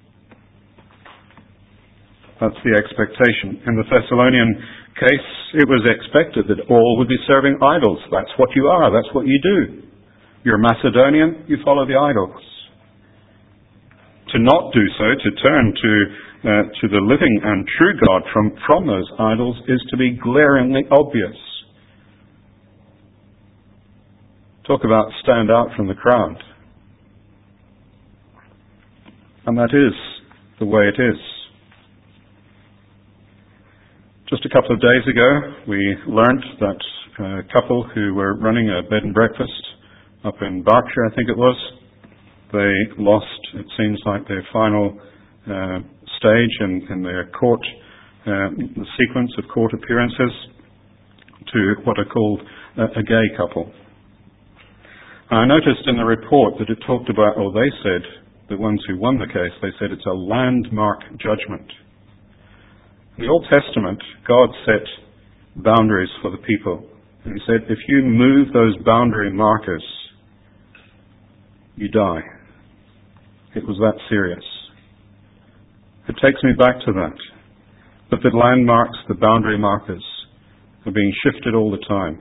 That's the expectation. In the Thessalonian case, it was expected that all would be serving idols. That's what you are. That's what you do. You're Macedonian, you follow the idols. To not do so, to turn to uh, to the living and true God from, from those idols, is to be glaringly obvious. Talk about stand out from the crowd. And that is the way it is. Just a couple of days ago, we learnt that a couple who were running a bed and breakfast up in Berkshire, I think it was, they lost, it seems like, their final uh, stage in, in their court, uh, the sequence of court appearances, to what are called a, a gay couple. And I noticed in the report that it talked about, or they said, the ones who won the case, they said it's a landmark judgment. In the Old Testament, God set boundaries for the people. And He said, if you move those boundary markers, you die. It was that serious. It takes me back to that. But the landmarks, the boundary markers, are being shifted all the time,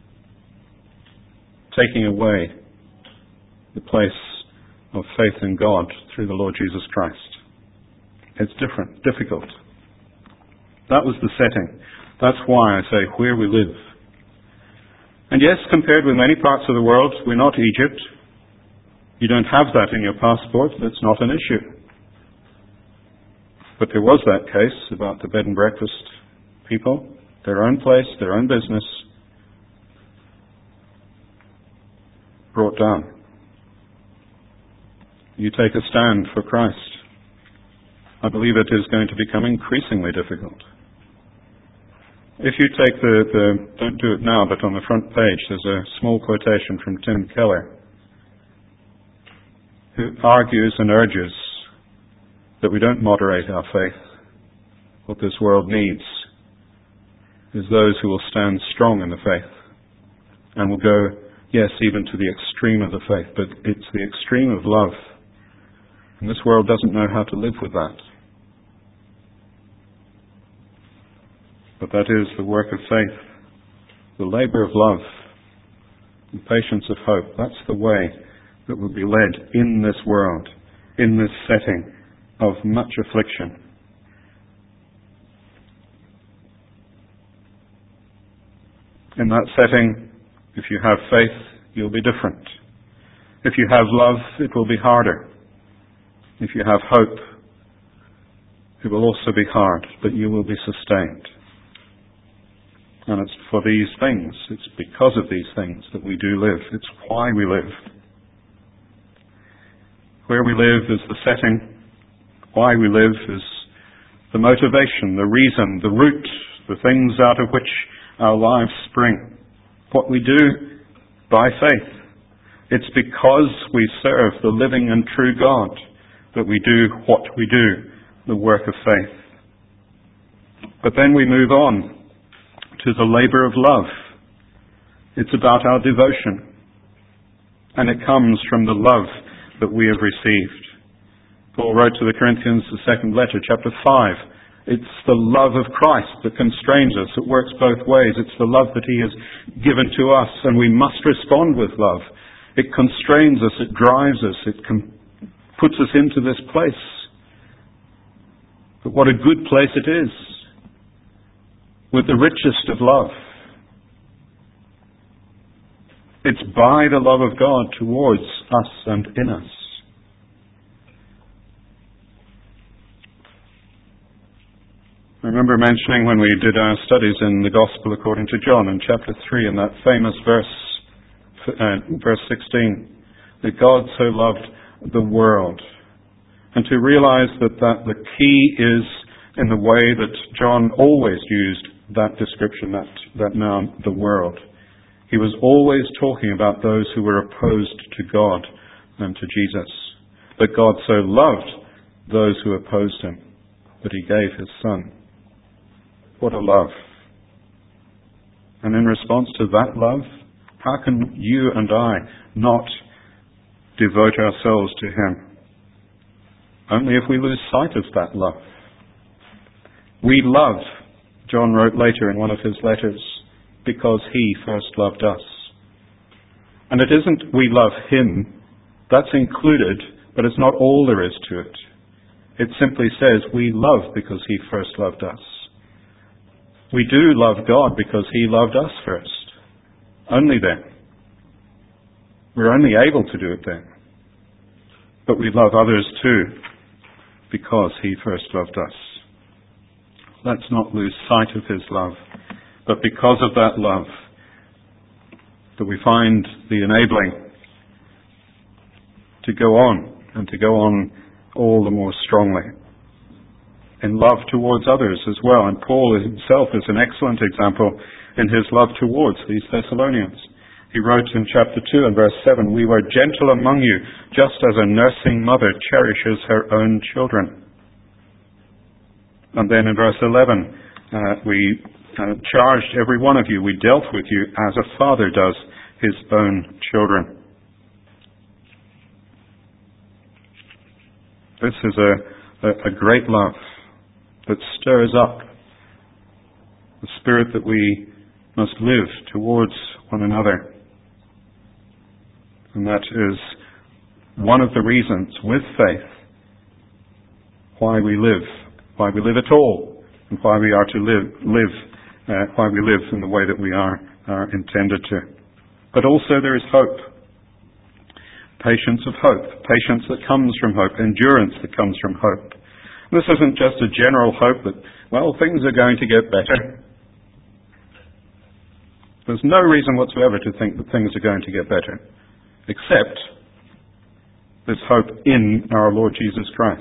taking away the place of faith in God through the Lord Jesus Christ. It's different, difficult. That was the setting. That's why I say where we live. And yes, compared with many parts of the world, we're not Egypt. You don't have that in your passport. That's not an issue. But there was that case about the bed and breakfast people, their own place, their own business, brought down. You take a stand for Christ. I believe it is going to become increasingly difficult. If you take the, the, don't do it now, but on the front page, there's a small quotation from Tim Keller, who argues and urges that we don't moderate our faith. What this world needs is those who will stand strong in the faith and will go, yes, even to the extreme of the faith, but it's the extreme of love. And this world doesn't know how to live with that. But that is the work of faith, the labor of love, the patience of hope. That's the way that will be led in this world, in this setting of much affliction. In that setting, if you have faith, you'll be different. If you have love, it will be harder. If you have hope, it will also be hard, but you will be sustained. And it's for these things, it's because of these things that we do live. It's why we live. Where we live is the setting. Why we live is the motivation, the reason, the root, the things out of which our lives spring. What we do by faith. It's because we serve the living and true God that we do what we do, the work of faith. But then we move on to the labor of love. It's about our devotion. And it comes from the love that we have received. Paul wrote to the Corinthians, the second letter, chapter five. It's the love of Christ that constrains us. It works both ways. It's the love that He has given to us, and we must respond with love. It constrains us. It drives us. It com- puts us into this place. But what a good place it is, with the richest of love. It's by the love of God towards us and in us. I remember mentioning when we did our studies in the Gospel according to John in chapter three, in that famous verse, uh, verse sixteen, that God so loved the world. And to realize that, that the key is in the way that John always used that description, that, that noun, the world. He was always talking about those who were opposed to God and to Jesus. But God so loved those who opposed Him that He gave His Son. What a love. And in response to that love, how can you and I not devote ourselves to Him? Only if we lose sight of that love. We love, John wrote later in one of his letters, because He first loved us. And it isn't we love Him, that's included, but it's not all there is to it. It simply says we love because He first loved us. We do love God because He loved us first. Only then. We're only able to do it then. But we love others too because He first loved us. Let's not lose sight of His love, but because of that love, that we find the enabling to go on and to go on all the more strongly in love towards others as well. And Paul himself is an excellent example in his love towards these Thessalonians. He wrote in chapter two and verse seven, "We were gentle among you, just as a nursing mother cherishes her own children." And then in verse eleven, uh, we uh, charged every one of you, we dealt with you as a father does his own children. This is a, a, a great love that stirs up the spirit that we must live towards one another. And that is one of the reasons, with faith, why we live, why we live at all, and why we are to live, live uh, why we live in the way that we are, are intended to. But also there is hope. Patience of hope. Patience that comes from hope. Endurance that comes from hope. This isn't just a general hope that, well, things are going to get better. There's no reason whatsoever to think that things are going to get better, except this hope in our Lord Jesus Christ.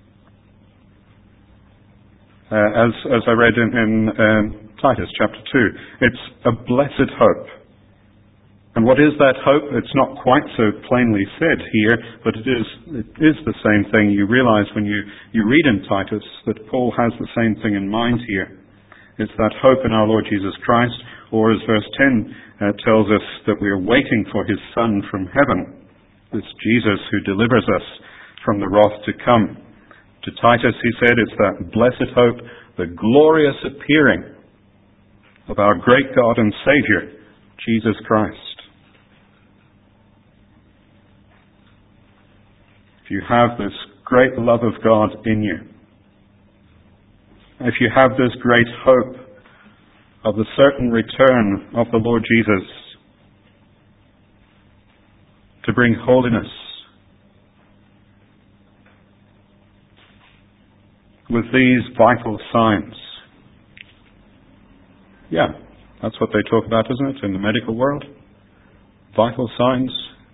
Uh, as, as I read in, in um, Titus chapter two, it's a blessed hope. And what is that hope? It's not quite so plainly said here, but it is, it is the same thing. You realize when you, you read in Titus that Paul has the same thing in mind here. It's that hope in our Lord Jesus Christ, or as verse ten uh, tells us, that we are waiting for His Son from heaven, this Jesus who delivers us from the wrath to come. To Titus he said, it's that blessed hope, the glorious appearing of our great God and Saviour, Jesus Christ. If you have this great love of God in you, if you have this great hope of the certain return of the Lord Jesus to bring holiness, with these vital signs, yeah, that's what they talk about, isn't it, in the medical world? Vital signs.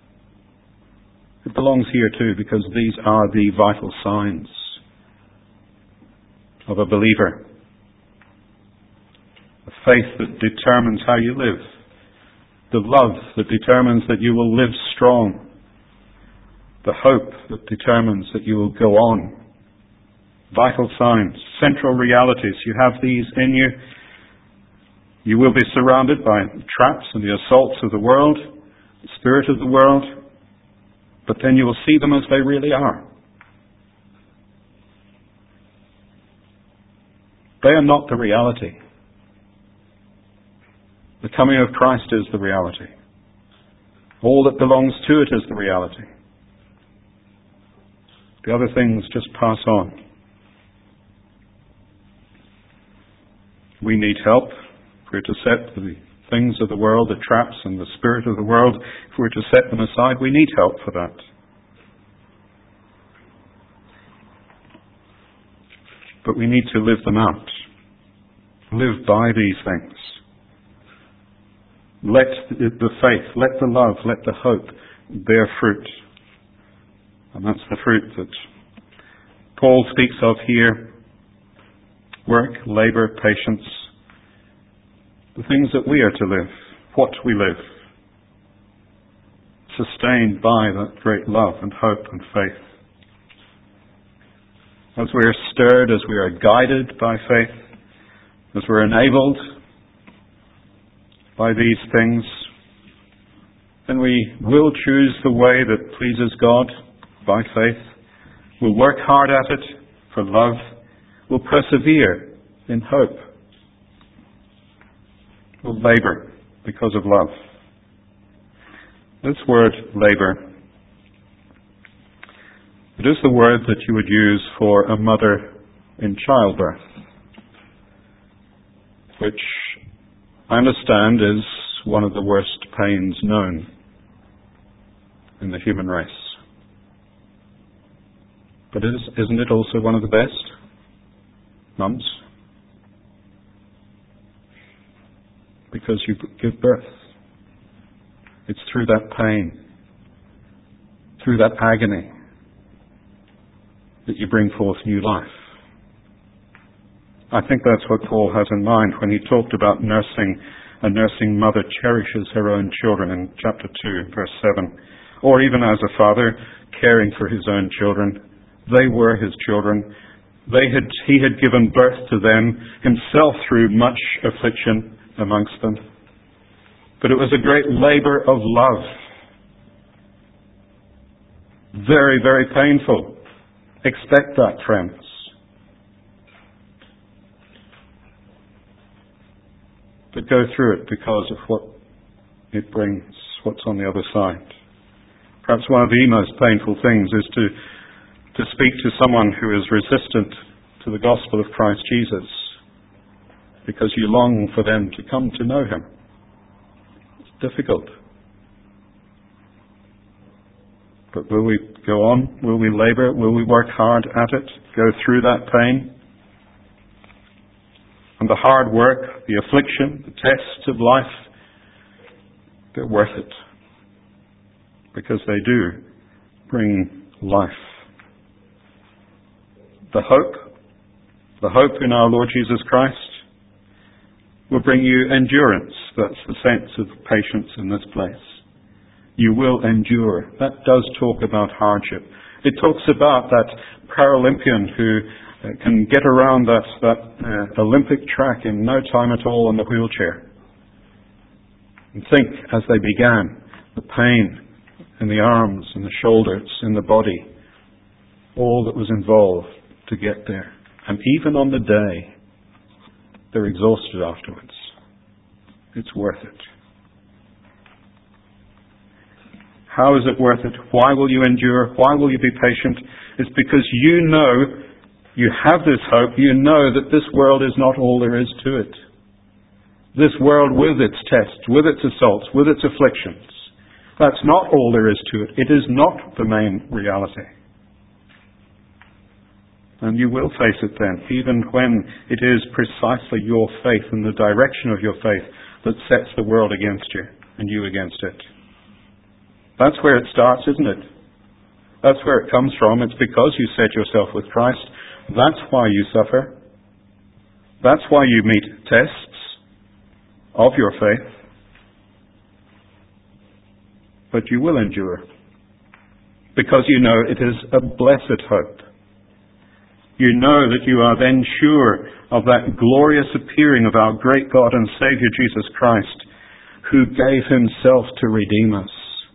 It belongs here too, because these are the vital signs of a believer. A faith that determines how you live. The love that determines that you will live strong. The hope that determines that you will go on. Vital signs, central realities. You have these in you. You will be surrounded by traps and the assaults of the world, the spirit of the world, but then you will see them as they really are. They are not the reality. The coming of Christ is the reality. All that belongs to it is the reality. The other things just pass on. We need help. If we're to set the things of the world, the traps and the spirit of the world, if we're to set them aside, we need help for that. But we need to live them out. Live by these things. Let the faith, let the love, let the hope bear fruit. And that's the fruit that Paul speaks of here. Work, labour, patience. The things that we are to live, what we live. Sustained by that great love and hope and faith. As we are stirred, as we are guided by faith, as we're enabled, by these things, then we will choose the way that pleases God by faith. We'll work hard at it for love. We'll persevere in hope. We'll labor because of love. This word labor, it is the word that you would use for a mother in childbirth, which I understand is one of the worst pains known in the human race. But is, isn't it also one of the best? Mums? Because you give birth. It's through that pain, through that agony, that you bring forth new life. I think that's what Paul has in mind when he talked about nursing. A nursing mother cherishes her own children in chapter two, verse seven. Or even as a father caring for his own children. They were his children. They had, he had given birth to them himself through much affliction amongst them. But it was a great labor of love. Very, very painful. Expect that, friends. But go through it because of what it brings, what's on the other side. Perhaps one of the most painful things is to, to speak to someone who is resistant to the gospel of Christ Jesus, because you long for them to come to know him. It's difficult. But will we go on? Will we labor? Will we work hard at it? Go through that pain? And the hard work, the affliction, the tests of life, they're worth it. Because they do bring life. The hope, the hope in our Lord Jesus Christ, will bring you endurance. That's the sense of patience in this place. You will endure. That does talk about hardship. It talks about that Paralympian who uh, can get around that, that uh, Olympic track in no time at all in the wheelchair. And think, as they began, the pain in the arms and the shoulders, in the body, all that was involved to get there. And even on the day, they're exhausted afterwards. It's worth it. How is it worth it? Why will you endure? Why will you be patient? It's because you know, you have this hope, you know that this world is not all there is to it. This world with its tests, with its assaults, with its afflictions, that's not all there is to it. It is not the main reality. And you will face it then, even when it is precisely your faith and the direction of your faith that sets the world against you and you against it. That's where it starts, isn't it? That's where it comes from. It's because you set yourself with Christ. That's why you suffer. That's why you meet tests of your faith. But you will endure. Because you know it is a blessed hope. You know that you are then sure of that glorious appearing of our great God and Saviour Jesus Christ, who gave himself to redeem us.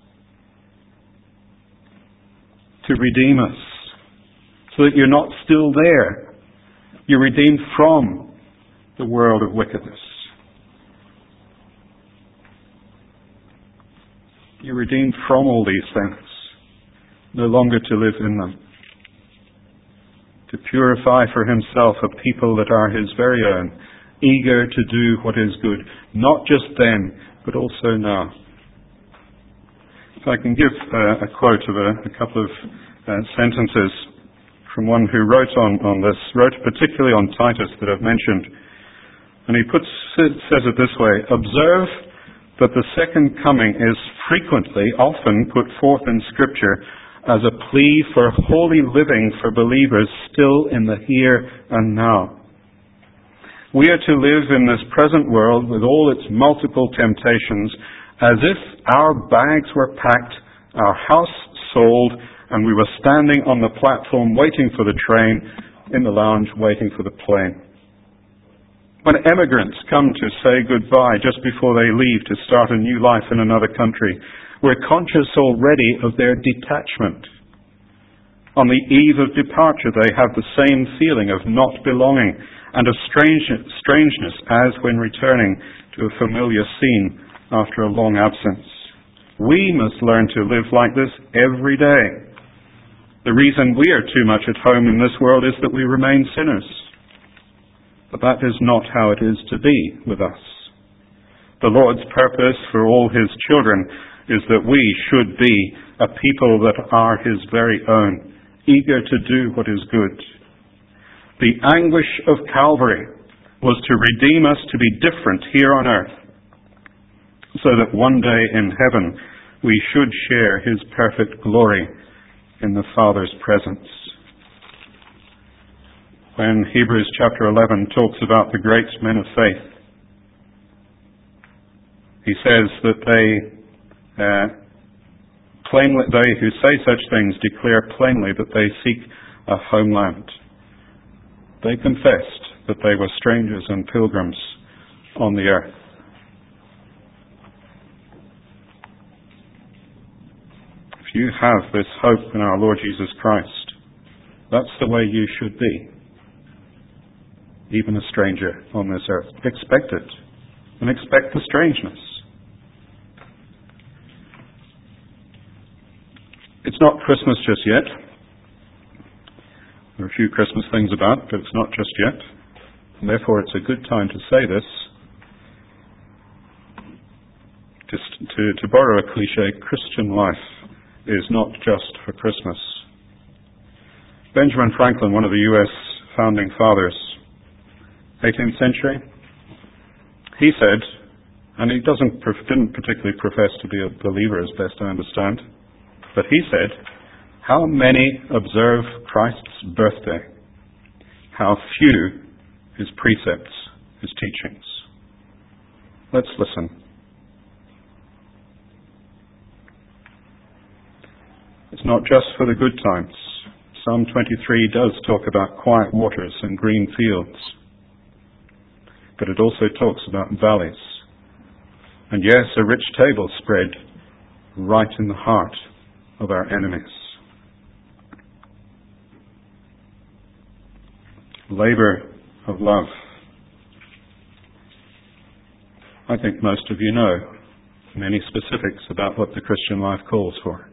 To redeem us. So that you're not still there. You're redeemed from the world of wickedness. You're redeemed from all these things. No longer to live in them. To purify for himself a people that are his very own, eager to do what is good, not just then, but also now. If I can give uh, a quote of a, a couple of uh, sentences from one who wrote on, on this, wrote particularly on Titus that I've mentioned. And he puts, says it this way: observe that the second coming is frequently, often put forth in Scripture as a plea for holy living for believers still in the here and now. We are to live in this present world with all its multiple temptations as if our bags were packed, our house sold, and we were standing on the platform waiting for the train, in the lounge waiting for the plane. When emigrants come to say goodbye just before they leave to start a new life in another country, we're conscious already of their detachment. On the eve of departure, they have the same feeling of not belonging and of strange, strangeness as when returning to a familiar scene after a long absence. We must learn to live like this every day. The reason we are too much at home in this world is that we remain sinners. But that is not how it is to be with us. The Lord's purpose for all His children is that we should be a people that are His very own, eager to do what is good. The anguish of Calvary was to redeem us to be different here on earth, so that one day in heaven we should share His perfect glory in the Father's presence. When Hebrews chapter eleven talks about the great men of faith, he says that they uh, plainly, they who say such things declare plainly that they seek a homeland. They confessed that they were strangers and pilgrims on the earth. If you have this hope in our Lord Jesus Christ, that's the way you should be. Even a stranger on this earth. Expect it. And expect the strangeness. It's not Christmas just yet. There are a few Christmas things about, but it's not just yet. And therefore it's a good time to say this. Just to, to borrow a cliche, Christian life is not just for Christmas. Benjamin Franklin, one of the U S founding fathers, eighteenth century, he said, and he doesn't didn't particularly profess to be a believer as best I understand, but he said, how many observe Christ's birthday? How few His precepts, His teachings. Let's listen. It's not just for the good times. Psalm twenty-three does talk about quiet waters and green fields. But it also talks about valleys. And yes, a rich table spread right in the heart of our enemies. Labor of love. I think most of you know many specifics about what the Christian life calls for.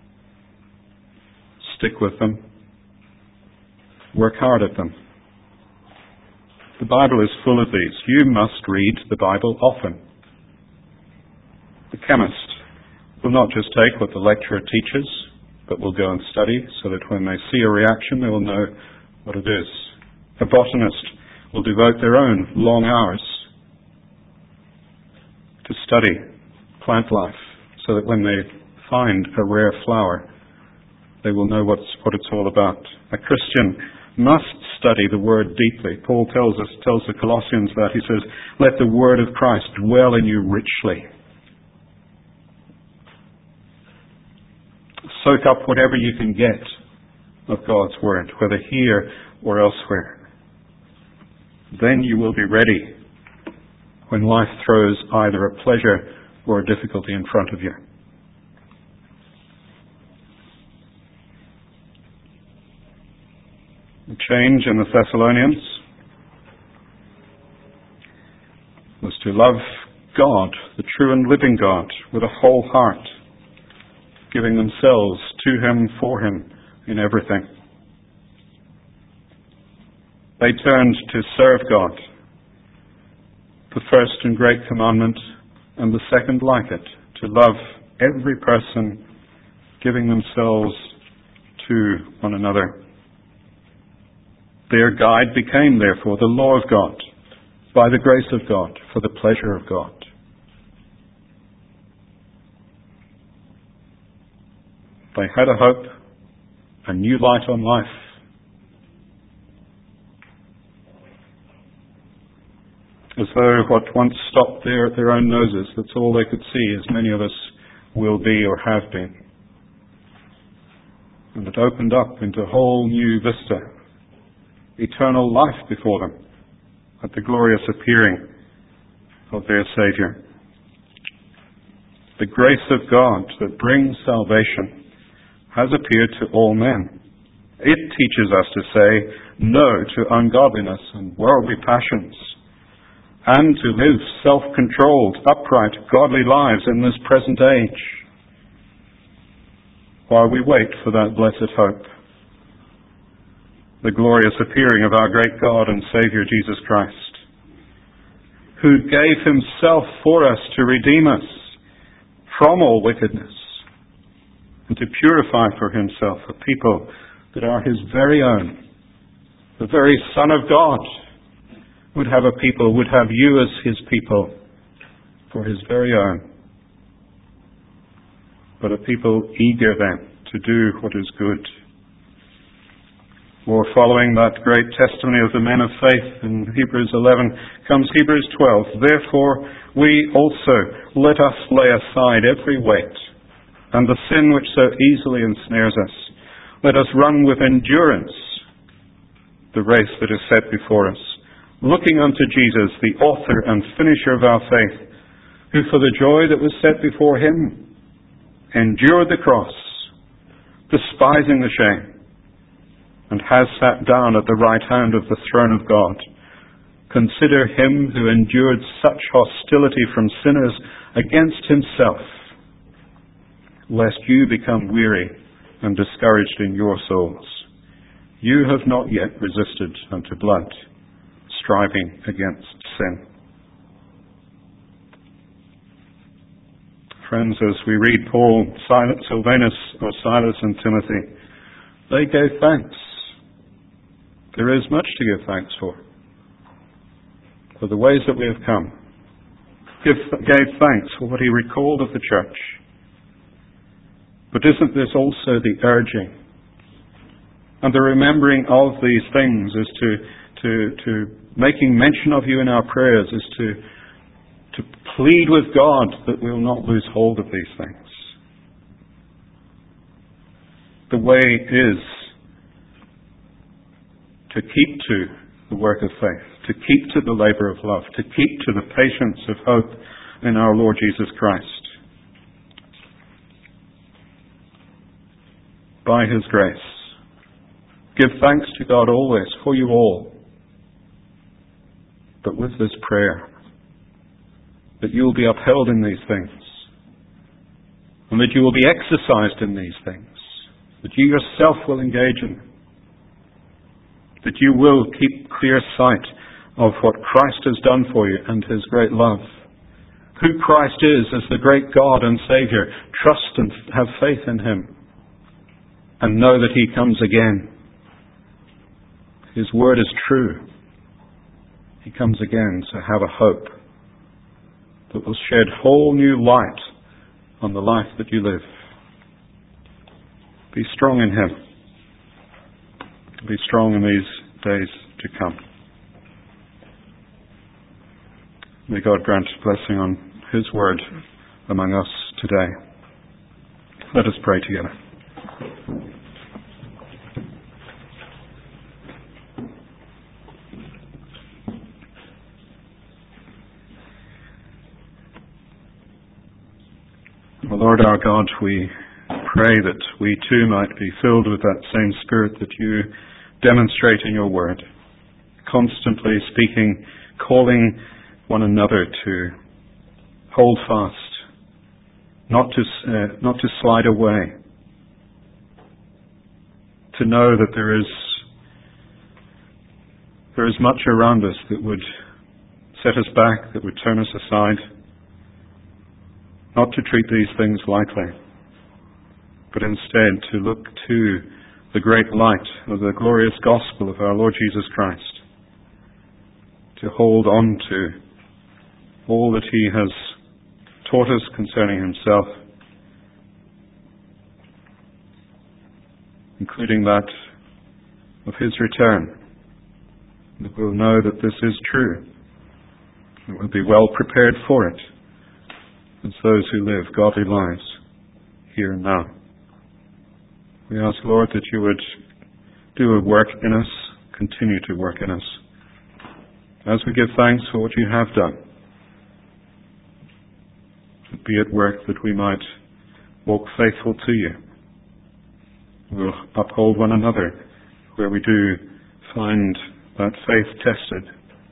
Stick with them. Work hard at them. The Bible is full of these. You must read the Bible often. The chemist will not just take what the lecturer teaches, but will go and study so that when they see a reaction, they will know what it is. A botanist will devote their own long hours to study plant life so that when they find a rare flower, they will know what's, what it's all about. A Christian must study the Word deeply. Paul tells us, tells the Colossians that. He says, let the Word of Christ dwell in you richly. Soak up whatever you can get of God's Word, whether here or elsewhere. Then you will be ready when life throws either a pleasure or a difficulty in front of you. The change in the Thessalonians was to love God, the true and living God, with a whole heart, giving themselves to Him, for Him, in everything. They turned to serve God, the first and great commandment, and the second like it, to love every person, giving themselves to one another. Their guide became, therefore, the law of God, by the grace of God, for the pleasure of God. They had a hope, a new light on life. As though what once stopped there at their own noses, that's all they could see, as many of us will be or have been. And it opened up into a whole new vista. Eternal life before them. at the glorious appearing of their Saviour. The grace of God that brings salvation has appeared to all men. It teaches us to say no to ungodliness and worldly passions, and to live self-controlled, upright, godly lives in this present age, while we wait for that blessed hope, the glorious appearing of our great God and Saviour Jesus Christ, who gave himself for us to redeem us from all wickedness and to purify for himself a people that are his very own. The very Son of God would have a people, would have you as his people for his very own. But a people eager then to do what is good. Or following that great testimony of the men of faith in Hebrews eleven comes Hebrews twelve. Therefore we also let us lay aside every weight and the sin which so easily ensnares us. Let us run with endurance the race that is set before us, looking unto Jesus, the author and finisher of our faith, who for the joy that was set before him endured the cross, despising the shame, and has sat down at the right hand of the throne of God. Consider him who endured such hostility from sinners against himself, lest you become weary and discouraged in your souls. You have not yet resisted unto blood, striving against sin. Friends, as we read Paul, Silvanus, or Silas and Timothy, they gave thanks. There is much to give thanks for. For the ways that we have come. Give, gave thanks for what he recalled of the church. But isn't this also the urging? And the remembering of these things is to, to, to making mention of you in our prayers is to, to plead with God that we will not lose hold of these things. The way is to keep to the work of faith, to keep to the labour of love, to keep to the patience of hope in our Lord Jesus Christ. By his grace. Give thanks to God always for you all. But with this prayer, that you will be upheld in these things, and that you will be exercised in these things, that you yourself will engage in them, that you will keep clear sight of what Christ has done for you and his great love. Who Christ is as the great God and Saviour. Trust and have faith in him. And know that he comes again. His word is true. He comes again, so have a hope that will shed whole new light on the life that you live. Be strong in him. Be strong in these days to come. May God grant blessing on his word among us today. Let us pray together. O Lord our God, we pray that we too might be filled with that same Spirit that you demonstrate in your word, constantly speaking, calling one another to hold fast, not to uh, not to slide away, to know that there is there is much around us that would set us back, that would turn us aside, not to treat these things lightly, but instead to look to the great light of the glorious gospel of our Lord Jesus Christ, to hold on to all that he has taught us concerning himself, including that of his return, that we'll know that this is true, that we'll be well prepared for it as those who live godly lives here and now. We ask, Lord, that you would do a work in us, continue to work in us, as we give thanks for what you have done, be at work that we might walk faithful to you. We'll uphold one another where we do find that faith tested,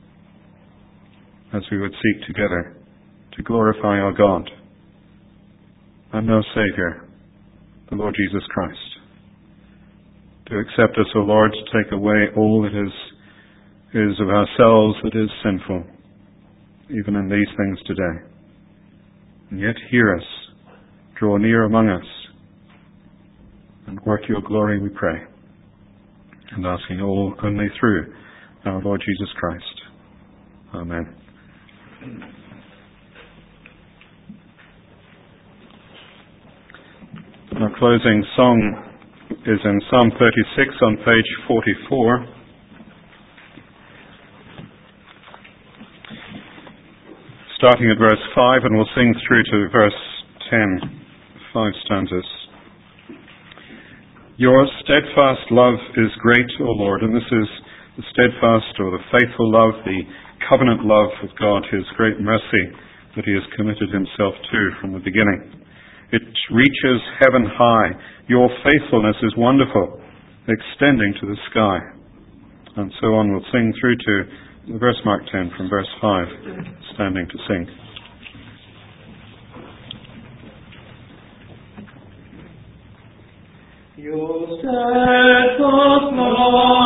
as we would seek together to glorify our God and our Saviour, the Lord Jesus Christ. To accept us, O Lord, to take away all that is, is of ourselves that is sinful, even in these things today. And yet hear us, draw near among us, and work your glory, we pray. And asking all only through our Lord Jesus Christ. Amen. Our closing song is in Psalm thirty-six on page forty-four. Starting at verse five, and we'll sing through to verse ten, five stanzas. Your steadfast love is great, O Lord, and this is the steadfast or the faithful love, the covenant love of God, His great mercy that He has committed Himself to from the beginning. It reaches heaven high. Your faithfulness is wonderful, extending to the sky. And so on, we'll sing through to verse mark ten from verse five, standing to sing. Your steadfast love